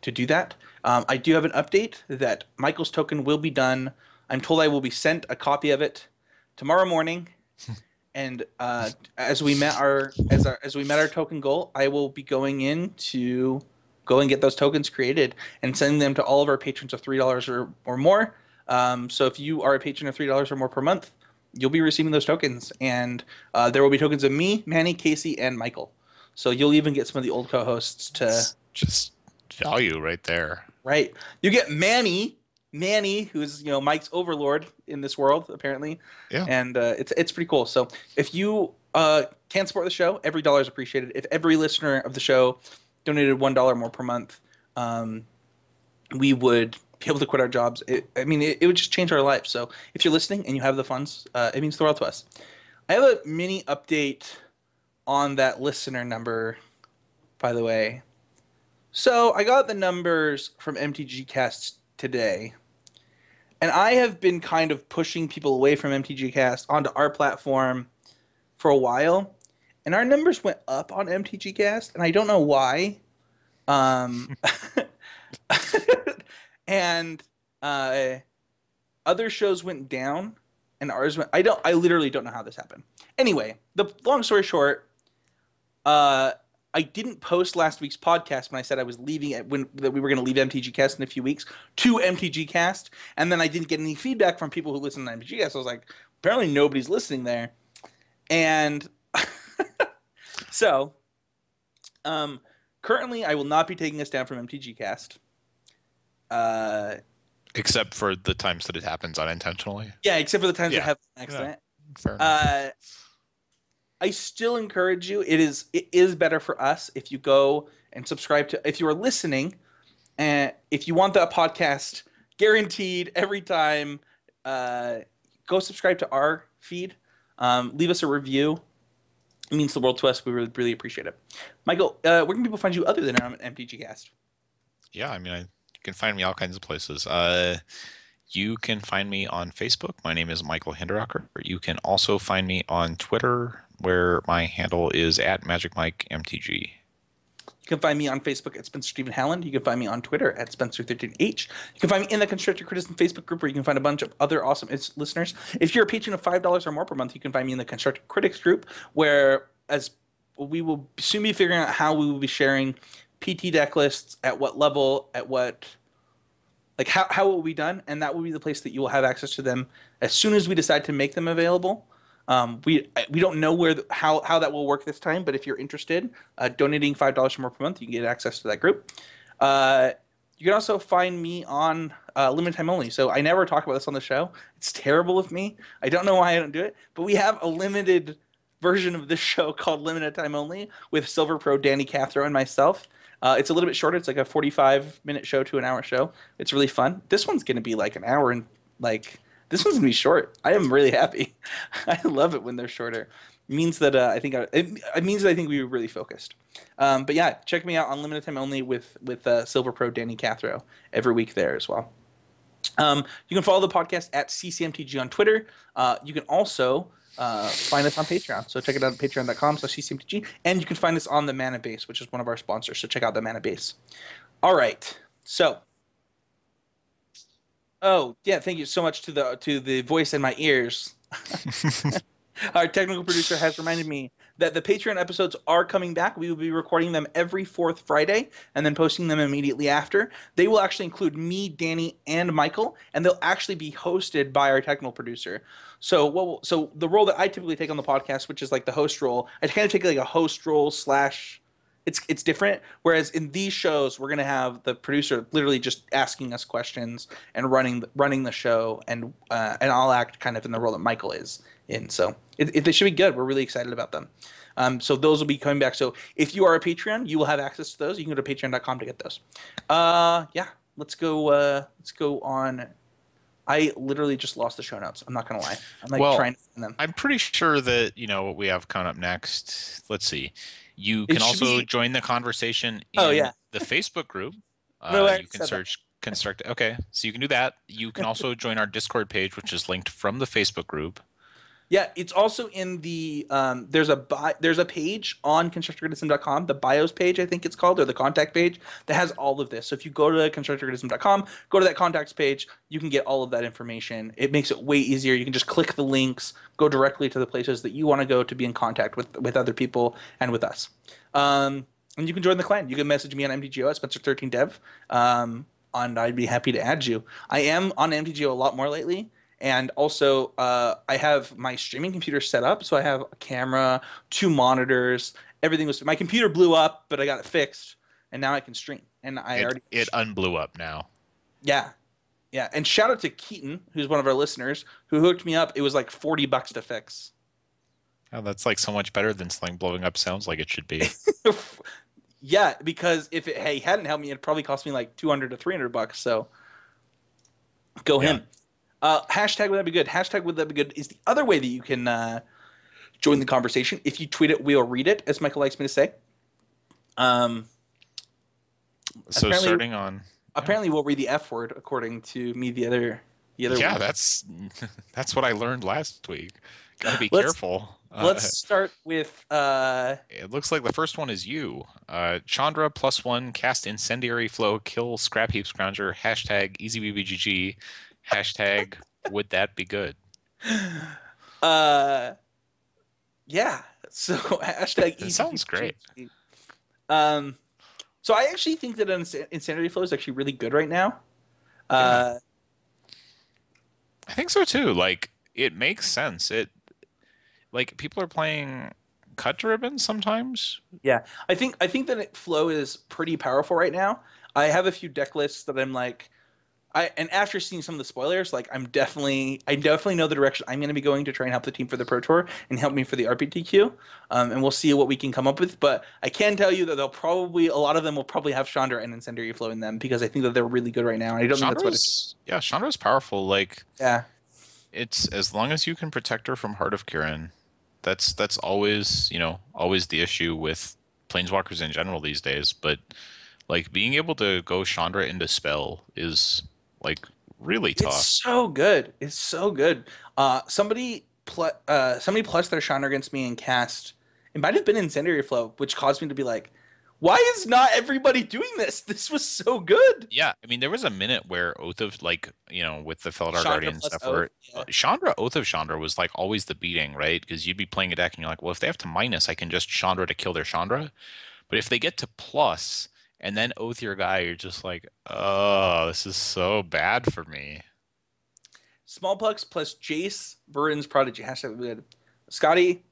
[SPEAKER 1] to do that. Um, I do have an update that Michael's token will be done. I'm told I will be sent a copy of it tomorrow morning. And uh, as we met our as our as we met our token goal, I will be going in to go and get those tokens created and sending them to all of our patrons of three dollars or or more. Um, so if you are a patron of three dollars or more per month, you'll be receiving those tokens, and uh, there will be tokens of me, Manny, Casey, and Michael. So you'll even get some of the old co-hosts to
[SPEAKER 2] It's just value right there.
[SPEAKER 1] right. You get Manny, Manny, who's you know Mike's overlord in this world apparently,
[SPEAKER 2] Yeah.
[SPEAKER 1] and uh, it's it's pretty cool. So if you uh, can support the show, every dollar is appreciated. If every listener of the show donated one dollar more per month, um, we would be able to quit our jobs. It, I mean, it, it would just change our lives. So if you're listening and you have the funds, uh, it means the world to us. I have a mini update on that listener number, by the way. So I got the numbers from M T G Cast today, and I have been kind of pushing people away from M T G Cast onto our platform for a while, and our numbers went up on M T G Cast, and I don't know why. Um, and uh, other shows went down, and ours went. I don't. I literally don't know how this happened. Anyway, the long story short, uh, I didn't post last week's podcast when I said I was leaving it when that we were going to leave M T G Cast in a few weeks to M T G Cast, and then I didn't get any feedback from people who listen to M T G Cast. So I was like, apparently nobody's listening there, and so um, currently I will not be taking us down from M T G Cast. Uh,
[SPEAKER 2] Except for the times that it happens unintentionally.
[SPEAKER 1] yeah, except for the times
[SPEAKER 2] Yeah.
[SPEAKER 1] I have an accident.
[SPEAKER 2] Yeah. Fair enough.
[SPEAKER 1] Uh, I still encourage you. It is it is better for us if you go and subscribe to. If you are listening, and if you want that podcast guaranteed every time, uh, go subscribe to our feed. Um, leave us a review. It means the world to us. We really really appreciate it. Michael, uh, where can people find you other than on M T G Cast?
[SPEAKER 2] Yeah, I mean, I, you can find me all kinds of places. Uh, you can find me on Facebook. My name is Michael Hinderacker. You can also find me on Twitter, where my handle is at MagicMikeMTG.
[SPEAKER 1] You can find me on Facebook at Spencer Stephen Halland. You can find me on Twitter at Spencer thirteen H. You can find me in the Constructive Criticism Facebook group where you can find a bunch of other awesome listeners. If you're a patron of five dollars or more per month, you can find me in the Constructive Critics group where as we will soon be figuring out how we will be sharing P T deck lists, at what level, at what, like how, how it will be done. And that will be the place that you will have access to them as soon as we decide to make them available. Um, we we don't know where the, how how that will work this time, but if you're interested, uh, donating five dollars or more per month, you can get access to that group. Uh, you can also find me on uh, Limited Time Only. So I never talk about this on the show. It's terrible of me. I don't know why I don't do it, but we have a limited version of this show called Limited Time Only with Silver Pro Danny Cathro and myself. Uh, it's a little bit shorter. It's like a forty-five minute show to an hour show. It's really fun. This one's going to be like an hour and like. This one's gonna be short. I am really happy. I love it when they're shorter. It means that uh, I think I, it, it means that I think we were really focused. Um, but yeah, check me out on Limited Time Only with with uh, Silver Pro Danny Cathro every week there as well. Um, you can follow the podcast at C C M T G on Twitter. Uh, you can also uh, find us on Patreon. So check it out at patreon dot com slash C C M T G, and you can find us on the Mana Base, which is one of our sponsors. So check out the Mana Base. All right, so. Oh yeah, thank you so much to the to the voice in my ears. Our technical producer has reminded me that the Patreon episodes are coming back. We will be recording them every fourth Friday and then posting them immediately after. They will actually include me, Danny, and Michael, and they'll actually be hosted by our technical producer. So what? Will, so the role that I typically take on the podcast, which is like the host role, I kind of take like a host role slash. It's it's different. Whereas in these shows, we're gonna have the producer literally just asking us questions and running running the show, and uh, and I'll act kind of in the role that Michael is in. So it, it, they should be good. We're really excited about them. Um, so those will be coming back. So if you are a Patreon, you will have access to those. You can go to patreon dot com to get those. Uh, yeah, let's go. Uh, let's go on. I literally just lost the show notes. I'm not gonna lie. I'm like
[SPEAKER 2] well,
[SPEAKER 1] trying to find them.
[SPEAKER 2] I'm pretty sure that you know what we have coming up next. Let's see. You can also be... join the conversation in
[SPEAKER 1] oh, yeah.
[SPEAKER 2] the Facebook group. Uh,
[SPEAKER 1] no,
[SPEAKER 2] you can search that. Construct. Okay, so you can do that. You can also join our Discord page, which is linked from the Facebook group.
[SPEAKER 1] Yeah, it's also in the um, there's a bi- there's a page on constructor criticism dot com, the bios page I think it's called, or the contact page that has all of this. So if you go to constructor criticism dot com, go to that contacts page, you can get all of that information. It makes it way easier. You can just click the links, go directly to the places that you want to go to be in contact with with other people and with us. Um, and you can join the clan. You can message me on M T G O at Spencer thirteen Dev. Um, and I'd be happy to add you. I am on M T G O a lot more lately. And also, uh, I have my streaming computer set up, so I have a camera, two monitors. Everything was my computer blew up, but I got it fixed, and now I can stream. And I
[SPEAKER 2] It
[SPEAKER 1] already,
[SPEAKER 2] it unblew up now.
[SPEAKER 1] yeah, yeah. And shout out to Keaton, who's one of our listeners, who hooked me up. It was like forty bucks to fix.
[SPEAKER 2] Oh, that's like so much better than something blowing up sounds like it should be.
[SPEAKER 1] Yeah, because if it hey hadn't helped me, it probably cost me like two hundred to three hundred bucks. So go
[SPEAKER 2] Yeah.
[SPEAKER 1] him. Uh, hashtag would that be good? Hashtag would that be good is the other way that you can uh, join the conversation. If you tweet it, we'll read it, as Michael likes me to say. Um,
[SPEAKER 2] So
[SPEAKER 1] apparently,
[SPEAKER 2] starting on
[SPEAKER 1] apparently we'll read the F word according to me the other the other
[SPEAKER 2] yeah,
[SPEAKER 1] week.
[SPEAKER 2] that's that's what I learned last week. Gotta be
[SPEAKER 1] Let's-
[SPEAKER 2] careful.
[SPEAKER 1] Let's
[SPEAKER 2] Uh,
[SPEAKER 1] start with uh,
[SPEAKER 2] it looks like the first one is you. Uh, Chandra plus one, cast incendiary flow, kill scrap heap scrounger, hashtag easybbgg, hashtag would that be good?
[SPEAKER 1] uh, yeah. So hashtag
[SPEAKER 2] It sounds great.
[SPEAKER 1] Um, so I actually think that Ins- Insanity Flow is actually really good right now. Uh,
[SPEAKER 2] I think so too. Like it makes sense. It like people are playing cut ribbon sometimes.
[SPEAKER 1] Yeah, I think I think that it, flow is pretty powerful right now. I have a few deck lists that I'm like, I and after seeing some of the spoilers, like I'm definitely I definitely know the direction I'm going to be going to try and help the team for the Pro Tour and help me for the R P T Q, um, and we'll see what we can come up with. But I can tell you that they'll probably a lot of them will probably have Chandra and Incendiary Flow in them because I think that they're really good right now. And I don't think that's what it's.
[SPEAKER 2] Chandra's yeah, Chandra's powerful. Like
[SPEAKER 1] Yeah,
[SPEAKER 2] it's as long as you can protect her from Heart of Kiran, that's that's always you know always the issue with planeswalkers in general these days. But like being able to go Chandra into spell is like really
[SPEAKER 1] it's
[SPEAKER 2] tough.
[SPEAKER 1] so good. It's so good. Uh, somebody pl- uh, somebody plus their Chandra against me and cast. It might have been Incendiary Flow, which caused me to be like, "Why is not everybody doing this? This was so good."
[SPEAKER 2] Yeah, I mean there was a minute where Oath of like you know with the Felidar
[SPEAKER 1] Chandra
[SPEAKER 2] Guardian
[SPEAKER 1] plus
[SPEAKER 2] stuff
[SPEAKER 1] Oath,
[SPEAKER 2] where
[SPEAKER 1] yeah.
[SPEAKER 2] uh, Chandra Oath of Chandra was like always the beating, right? Because you'd be playing a deck and you're like, well, if they have to minus, I can just Chandra to kill their Chandra. But if they get to plus and then Oath your guy, you're just like, oh, this is so bad for me.
[SPEAKER 1] Smallplex plus Jace, Verin's Prodigy. Hashtag good. Scotty,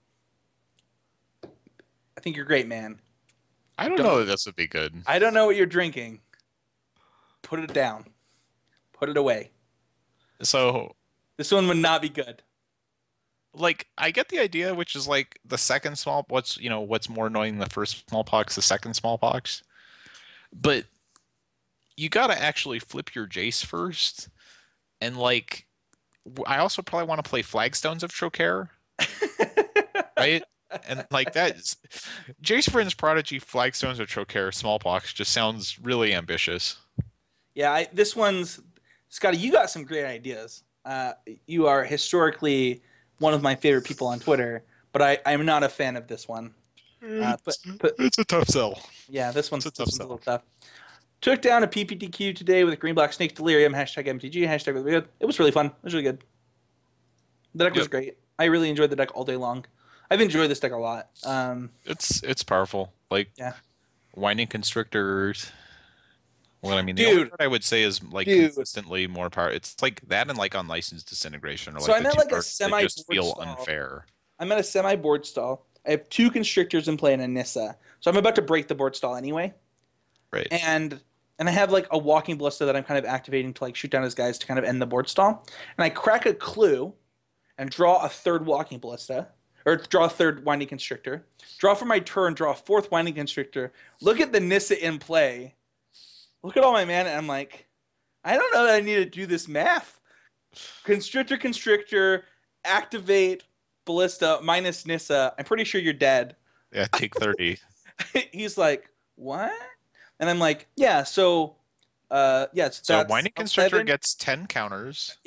[SPEAKER 1] I think you're great, man.
[SPEAKER 2] I don't,
[SPEAKER 1] Don't-
[SPEAKER 2] know that this would be good.
[SPEAKER 1] I don't know what you're drinking. Put it down. Put it away.
[SPEAKER 2] So
[SPEAKER 1] This one would not be good.
[SPEAKER 2] like I get the idea, which is like the second small what's you know what's more annoying than the first smallpox, the second smallpox. But you gotta actually flip your Jace first. And like w- I also probably want to play Flagstones of Trocare, right? And like that is- Jace Vryn's Prodigy, Flagstones of Trocare, Smallpox just sounds really ambitious.
[SPEAKER 1] Yeah, I, this one's Scotty. You got some great ideas. Uh, you are historically one of my favorite people on Twitter, but I, I'm not a fan of this one. Uh, but, but
[SPEAKER 2] It's a tough sell.
[SPEAKER 1] yeah, this one's,
[SPEAKER 2] It's
[SPEAKER 1] this
[SPEAKER 2] a tough
[SPEAKER 1] one's a
[SPEAKER 2] sell.
[SPEAKER 1] little tough. Took down a P P T Q today with Green Black Snake Delirium, hashtag M T G, hashtag really good. It was really fun. It was really good. The deck was
[SPEAKER 2] Yep.
[SPEAKER 1] great. I really enjoyed the deck all day long. I've enjoyed this deck a lot. Um,
[SPEAKER 2] It's it's powerful. Like
[SPEAKER 1] Yeah.
[SPEAKER 2] Winding Constrictors. Well, I mean, the
[SPEAKER 1] Dude.
[SPEAKER 2] only word I would say is like
[SPEAKER 1] Dude.
[SPEAKER 2] consistently more power. It's like that and like Unlicensed Disintegration, or like
[SPEAKER 1] So I
[SPEAKER 2] the
[SPEAKER 1] meant
[SPEAKER 2] two
[SPEAKER 1] like a
[SPEAKER 2] cards that
[SPEAKER 1] semi-board
[SPEAKER 2] just feel
[SPEAKER 1] stall.
[SPEAKER 2] unfair.
[SPEAKER 1] I'm at a semi board stall. I have two Constrictors in play and a Nissa. So I'm about to break the board stall anyway.
[SPEAKER 2] Right.
[SPEAKER 1] And and I have like a Walking Ballista that I'm kind of activating to like shoot down his guys to kind of end the board stall. And I crack a clue and draw a third Walking Ballista. Or draw a third Winding Constrictor. Draw for my turn, draw a fourth Winding Constrictor. Look at the Nissa in play. Look at all my mana, and I'm like, I don't know that I need to do this math. Constrictor, Constrictor, activate Ballista minus Nissa. I'm pretty sure you're dead.
[SPEAKER 2] Yeah, take thirty.
[SPEAKER 1] He's like, what? And I'm like, yeah, so, uh, yeah, it's
[SPEAKER 2] So
[SPEAKER 1] that's
[SPEAKER 2] Winding Constrictor
[SPEAKER 1] eleven.
[SPEAKER 2] gets ten counters.
[SPEAKER 1] Yeah,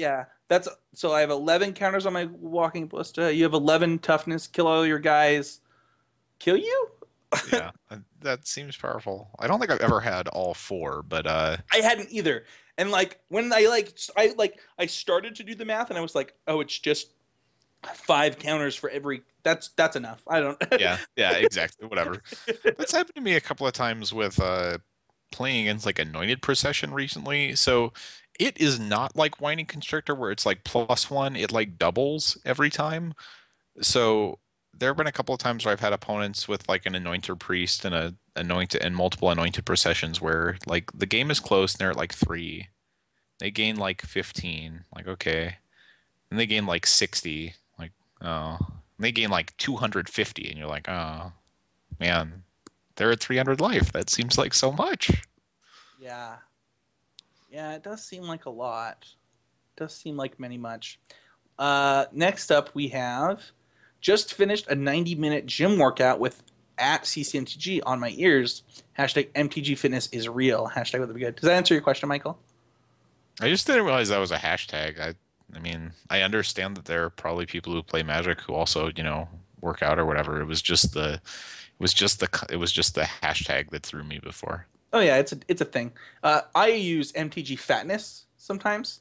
[SPEAKER 1] That's so I have eleven counters on my walking ballista. You have eleven toughness. Kill all your guys. Kill you?
[SPEAKER 2] Yeah, uh, that seems powerful. I don't think I've ever had all four, but uh,
[SPEAKER 1] I hadn't either. And like when I like I like I started to do the math and I was like, oh, it's just five counters for every. That's that's enough. I don't.
[SPEAKER 2] yeah, yeah, exactly. Whatever. That's happened to me a couple of times with uh playing against like Anointed Procession recently. So it is not like Whining Constrictor where it's like plus one, it like doubles every time. So there have been a couple of times where I've had opponents with like an Anointed Priest and a anointed and multiple Anointed Processions where like the game is close and they're at like three. They gain like fifteen. Like, okay. And they gain like sixty. Like, oh. And they gain like two hundred fifty. And you're like, oh, man, they're at three hundred life. That seems like so much.
[SPEAKER 1] Yeah, yeah, it does seem like a lot. It does seem like many much. Uh, next up, we have just finished a ninety minute gym workout with at C C M T G on my ears. Hashtag M T G fitness is real. Hashtag would be good. Does that answer your question, Michael?
[SPEAKER 2] I just didn't realize that was a hashtag. I, I mean, I understand that there are probably people who play Magic who also, you know, work out or whatever. It was just the, it was just the, it was just the hashtag that threw me before.
[SPEAKER 1] Oh yeah, it's a it's a thing. Uh, I use M T G fatness sometimes.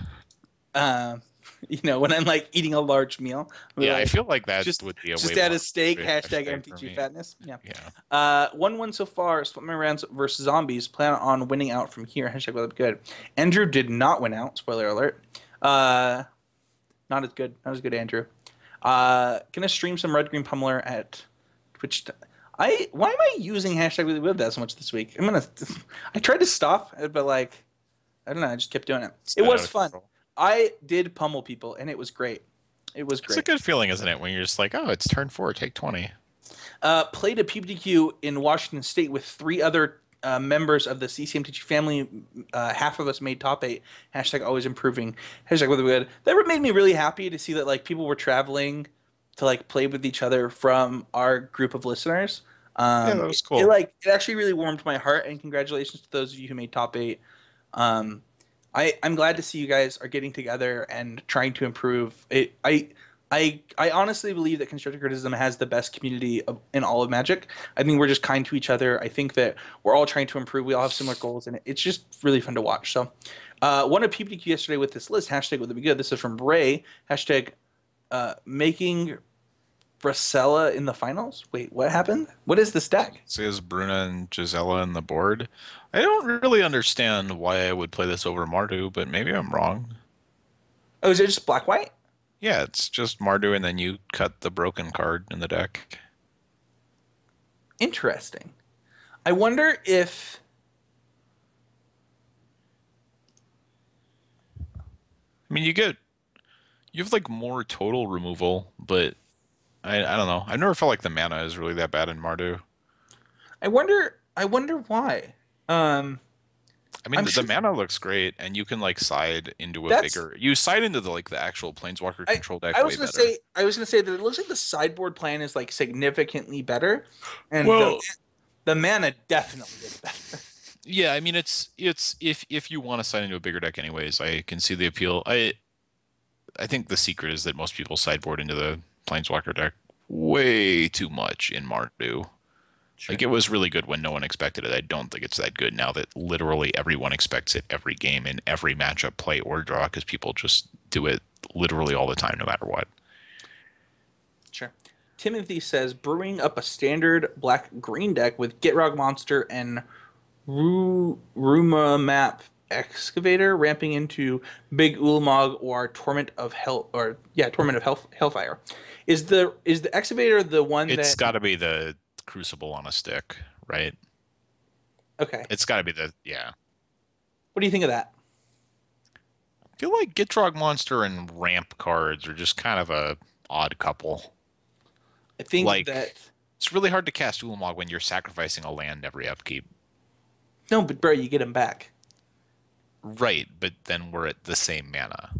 [SPEAKER 1] Uh, you know, when I'm like eating a large meal.
[SPEAKER 2] Yeah,
[SPEAKER 1] like,
[SPEAKER 2] I feel like that
[SPEAKER 1] just
[SPEAKER 2] would be a
[SPEAKER 1] just
[SPEAKER 2] way
[SPEAKER 1] add
[SPEAKER 2] more
[SPEAKER 1] a steak.
[SPEAKER 2] appropriate
[SPEAKER 1] Hashtag
[SPEAKER 2] hashtag for
[SPEAKER 1] M T G
[SPEAKER 2] me.
[SPEAKER 1] fatness. Yeah.
[SPEAKER 2] Yeah.
[SPEAKER 1] Uh, one one so far. Split my rounds versus zombies. Plan on winning out from here. Hashtag will be good. Andrew did not win out. Spoiler alert. Uh, not as good. Not as good, Andrew. Uh, gonna stream some Red Green Pummeler at Twitch. I why am I using hashtag really good that so much this week? I'm gonna. I tried to stop, but like, I don't know. I just kept doing it.
[SPEAKER 2] It's
[SPEAKER 1] It
[SPEAKER 2] not out
[SPEAKER 1] was
[SPEAKER 2] of
[SPEAKER 1] fun.
[SPEAKER 2] control.
[SPEAKER 1] I did pummel people, and it was great. It was
[SPEAKER 2] It's a
[SPEAKER 1] great.
[SPEAKER 2] good feeling, isn't it, when you're just like, oh, it's turn four, take twenty.
[SPEAKER 1] Uh, played a P B D Q in Washington State with three other uh, members of the C C M T G family. Uh, half of us made top eight. Hashtag always improving. Hashtag whether we good. That made me really happy to see that like people were traveling to like play with each other from our group of listeners.
[SPEAKER 2] Yeah,
[SPEAKER 1] Um,
[SPEAKER 2] that
[SPEAKER 1] it,
[SPEAKER 2] was
[SPEAKER 1] it
[SPEAKER 2] cool.
[SPEAKER 1] like it actually really warmed my heart. And congratulations to those of you who made top eight. Um, I I'm glad to see you guys are getting together and trying to improve. It I I I honestly believe that constructive criticism has the best community of, in all of Magic. I think we're just kind to each other. I think that we're all trying to improve. We all have similar goals, and it's just really fun to watch. So, uh, one of P P D Q yesterday with this list. Hashtag would be good. This is from Ray. Hashtag uh, making Bracella in the finals. Wait, what happened? What is this deck?
[SPEAKER 2] Says Bruna and Gisela in the board. I don't really understand why I would play this over Mardu, but maybe I'm wrong.
[SPEAKER 1] Oh, is it just black white?
[SPEAKER 2] Yeah, it's just Mardu and then you cut the broken card in the deck.
[SPEAKER 1] Interesting. I wonder if
[SPEAKER 2] I mean, you get you have like more total removal, but I I don't know. I've never felt like the mana is really that bad in Mardu.
[SPEAKER 1] I wonder I wonder why. Um,
[SPEAKER 2] I mean,
[SPEAKER 1] I'm
[SPEAKER 2] the,
[SPEAKER 1] sure
[SPEAKER 2] the mana looks great, and you can like side into a
[SPEAKER 1] that's
[SPEAKER 2] bigger. You side into the like the actual Planeswalker
[SPEAKER 1] I
[SPEAKER 2] control deck
[SPEAKER 1] I
[SPEAKER 2] way
[SPEAKER 1] was gonna
[SPEAKER 2] better.
[SPEAKER 1] say I was gonna say that it looks like the sideboard plan is like significantly better, and the
[SPEAKER 2] Well,
[SPEAKER 1] the mana definitely is better.
[SPEAKER 2] yeah, I mean it's it's if if you want to side into a bigger deck anyways, I can see the appeal. I I think the secret is that most people sideboard into the Planeswalker deck way too much in Mardu.
[SPEAKER 1] Sure.
[SPEAKER 2] Like it was really good when no one expected it. I don't think it's that good now that literally everyone expects it every game in every matchup, play or draw, because people just do it literally all the time, no matter what.
[SPEAKER 1] Sure. Timothy says brewing up a standard black green deck with Gitrog Monster and Ru- Ruma Map Excavator ramping into Big Ulamog or Torment of Hell or yeah Torment of Hell, Hellfire. Is the is the Excavator the one
[SPEAKER 2] It's
[SPEAKER 1] that
[SPEAKER 2] got to be the Crucible on a stick, right?
[SPEAKER 1] okay?
[SPEAKER 2] It's got to be the yeah.
[SPEAKER 1] What do you think of that?
[SPEAKER 2] I feel like Gitrog Monster and ramp cards are just kind of a odd couple.
[SPEAKER 1] I think
[SPEAKER 2] Like
[SPEAKER 1] that
[SPEAKER 2] it's really hard to cast Ulamog when you're sacrificing a land every upkeep.
[SPEAKER 1] no, but bro, you get him back.
[SPEAKER 2] Right, but then we're at the same mana.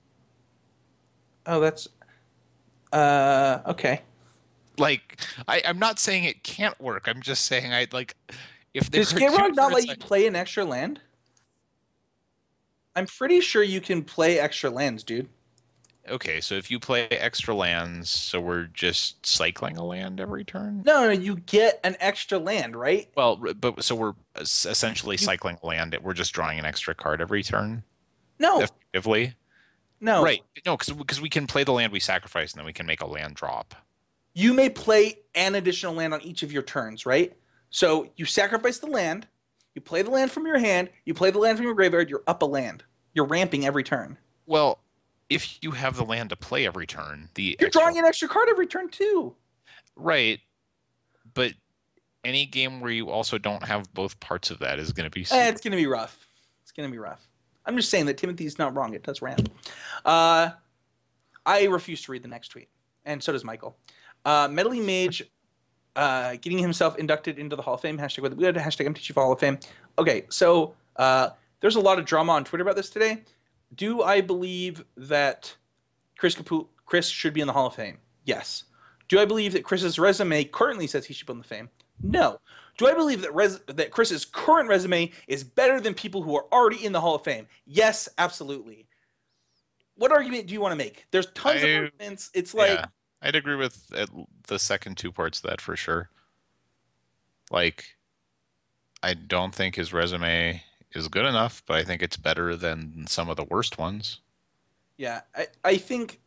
[SPEAKER 1] Oh, that's uh okay.
[SPEAKER 2] Like I, I'm not saying it can't work. I'm just saying I like if there
[SPEAKER 1] Does
[SPEAKER 2] are two
[SPEAKER 1] Gitrog not let
[SPEAKER 2] cards
[SPEAKER 1] you
[SPEAKER 2] I,
[SPEAKER 1] play an extra land? I'm pretty sure you can play extra lands, dude.
[SPEAKER 2] Okay, so if you play extra lands, so we're just cycling a land every turn?
[SPEAKER 1] No, no, you get an extra land, right?
[SPEAKER 2] Well, r- but so we're es- essentially
[SPEAKER 1] You
[SPEAKER 2] cycling a land. We're just drawing an extra card every turn,
[SPEAKER 1] no,
[SPEAKER 2] effectively.
[SPEAKER 1] no.
[SPEAKER 2] Right. No, because because we can play the land we sacrifice, and then we can make a land drop.
[SPEAKER 1] You may play an additional land on each of your turns, right? So you sacrifice the land, you play the land from your hand, you play the land from your graveyard, you're up a land. You're ramping every turn.
[SPEAKER 2] Well, if you have the land to play every turn, the
[SPEAKER 1] You're
[SPEAKER 2] extra...
[SPEAKER 1] drawing an extra card every turn too.
[SPEAKER 2] Right, but any game where you also don't have both parts of that is going to be...
[SPEAKER 1] Eh, it's going to be rough. It's going to be rough. I'm just saying that Timothy's not wrong. It does ramp. Uh, I refuse to read the next tweet, and so does Michael. Uh, Meddling Mage uh, getting himself inducted into the Hall of Fame. Hashtag with good. Hashtag M T G for Hall of Fame. Okay, so uh, there's a lot of drama on Twitter about this today. Do I believe that Chris Capu- Chris should be in the Hall of Fame? Yes. Do I believe that Chris's resume currently says he should be in the Fame? No. Do I believe that res- that Chris's current resume is better than people who are already in the Hall of Fame? Yes, absolutely. What argument do you want to make? There's tons
[SPEAKER 2] I,
[SPEAKER 1] of arguments. It's like...
[SPEAKER 2] Yeah, I'd agree with the second two parts of that for sure. Like, I don't think his resume is good enough, but I think it's better than some of the worst ones.
[SPEAKER 1] Yeah, I, I think...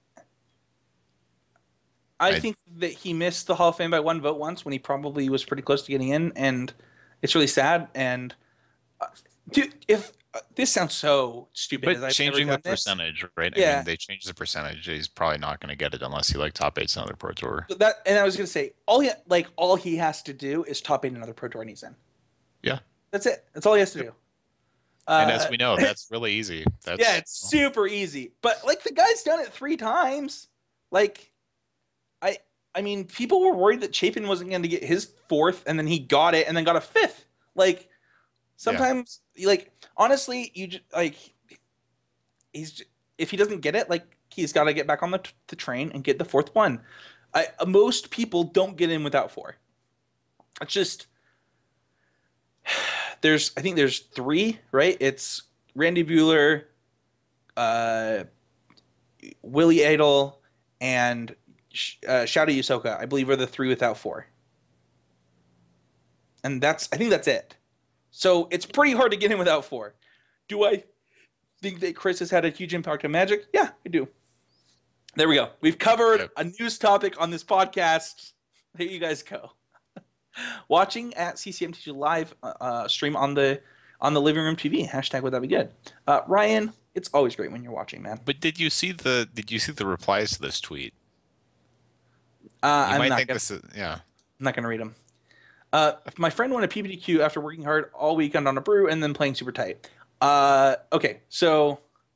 [SPEAKER 1] I, I think that he missed the Hall of Fame by one vote once when he probably was pretty close to getting in, and it's really sad. And uh, dude, if uh, this sounds so stupid,
[SPEAKER 2] but
[SPEAKER 1] as I've
[SPEAKER 2] changing
[SPEAKER 1] never
[SPEAKER 2] the
[SPEAKER 1] done this.
[SPEAKER 2] percentage, right?
[SPEAKER 1] Yeah.
[SPEAKER 2] I mean, they changed the percentage. He's probably not going to get it unless he like top eights another Pro Tour.
[SPEAKER 1] But that, and I was going to say, all he like all he has to do is top eight another Pro Tour, and he's in.
[SPEAKER 2] Yeah,
[SPEAKER 1] that's it. That's all he has to do.
[SPEAKER 2] And
[SPEAKER 1] uh,
[SPEAKER 2] as we know, that's really easy. That's,
[SPEAKER 1] yeah, it's super easy. But like the guy's done it three times. Like. I I mean, people were worried that Chapin wasn't going to get his fourth, and then he got it, and then got a fifth. Like, sometimes, yeah. like, honestly, you just, like, he's just, if he doesn't get it, like, he's got to get back on the, t- the train and get the fourth one. I, most people don't get in without four. It's just, there's, I think there's three, right? It's Randy Buehler, uh, Willie Adel, and Uh, Shouty Yusoka, I believe, are the three without four. And that's, I think that's it. So it's pretty hard to get in without four. Do I think that Chris has had a huge impact on Magic? Yeah, I do. There we go. We've covered yep. a news topic on this podcast. There you guys go. Watching at C C M T G Live uh, stream on the on the Living Room T V. Hashtag would that be good. Uh, Ryan, it's always great when you're watching, man.
[SPEAKER 2] But did you see the did you see the replies to this tweet?
[SPEAKER 1] Uh,
[SPEAKER 2] you
[SPEAKER 1] I'm
[SPEAKER 2] might
[SPEAKER 1] not
[SPEAKER 2] think
[SPEAKER 1] gonna,
[SPEAKER 2] this is, yeah.
[SPEAKER 1] I'm not going to read them. Uh, my friend won a P P D Q after working hard all weekend on a brew and then playing super tight. Uh, okay, so...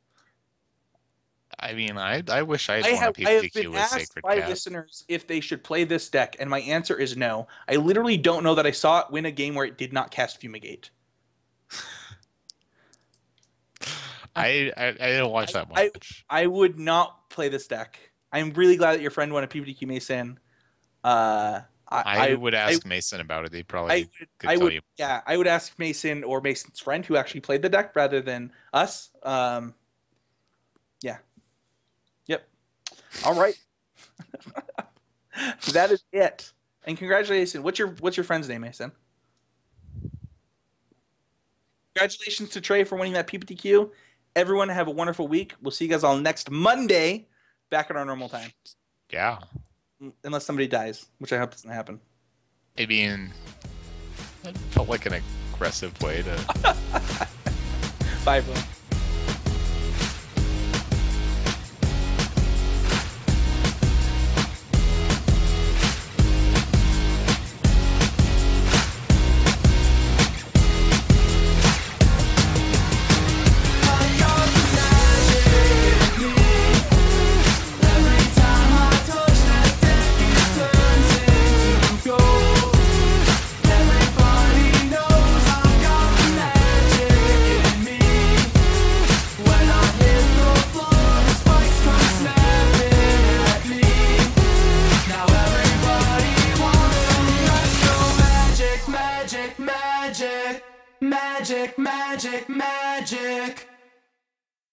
[SPEAKER 2] I mean, I I wish I had
[SPEAKER 1] I
[SPEAKER 2] won
[SPEAKER 1] have,
[SPEAKER 2] a P P D Q
[SPEAKER 1] I have been
[SPEAKER 2] with
[SPEAKER 1] asked
[SPEAKER 2] Sacred
[SPEAKER 1] by
[SPEAKER 2] Cat.
[SPEAKER 1] listeners if they should play this deck, and my answer is no. I literally don't know that I saw it win a game where it did not cast Fumigate.
[SPEAKER 2] I, I I didn't watch that much.
[SPEAKER 1] I, I would not play this deck. I'm really glad that your friend won a P P D Q, Mason. Uh, I,
[SPEAKER 2] I,
[SPEAKER 1] I
[SPEAKER 2] would ask
[SPEAKER 1] I,
[SPEAKER 2] Mason about it. He probably
[SPEAKER 1] I would,
[SPEAKER 2] could
[SPEAKER 1] I
[SPEAKER 2] tell
[SPEAKER 1] would,
[SPEAKER 2] you.
[SPEAKER 1] Yeah, I would ask Mason or Mason's friend who actually played the deck rather than us. Um, yeah. Yep. All right. That is it. And congratulations. What's your What's your friend's name, Mason? Congratulations to Trey for winning that P P T Q. Everyone have a wonderful week. We'll see you guys all next Monday, back at our normal time.
[SPEAKER 2] Yeah.
[SPEAKER 1] Unless somebody dies, which I hope doesn't happen.
[SPEAKER 2] I mean, it felt like an aggressive way to...
[SPEAKER 1] Bye, everyone.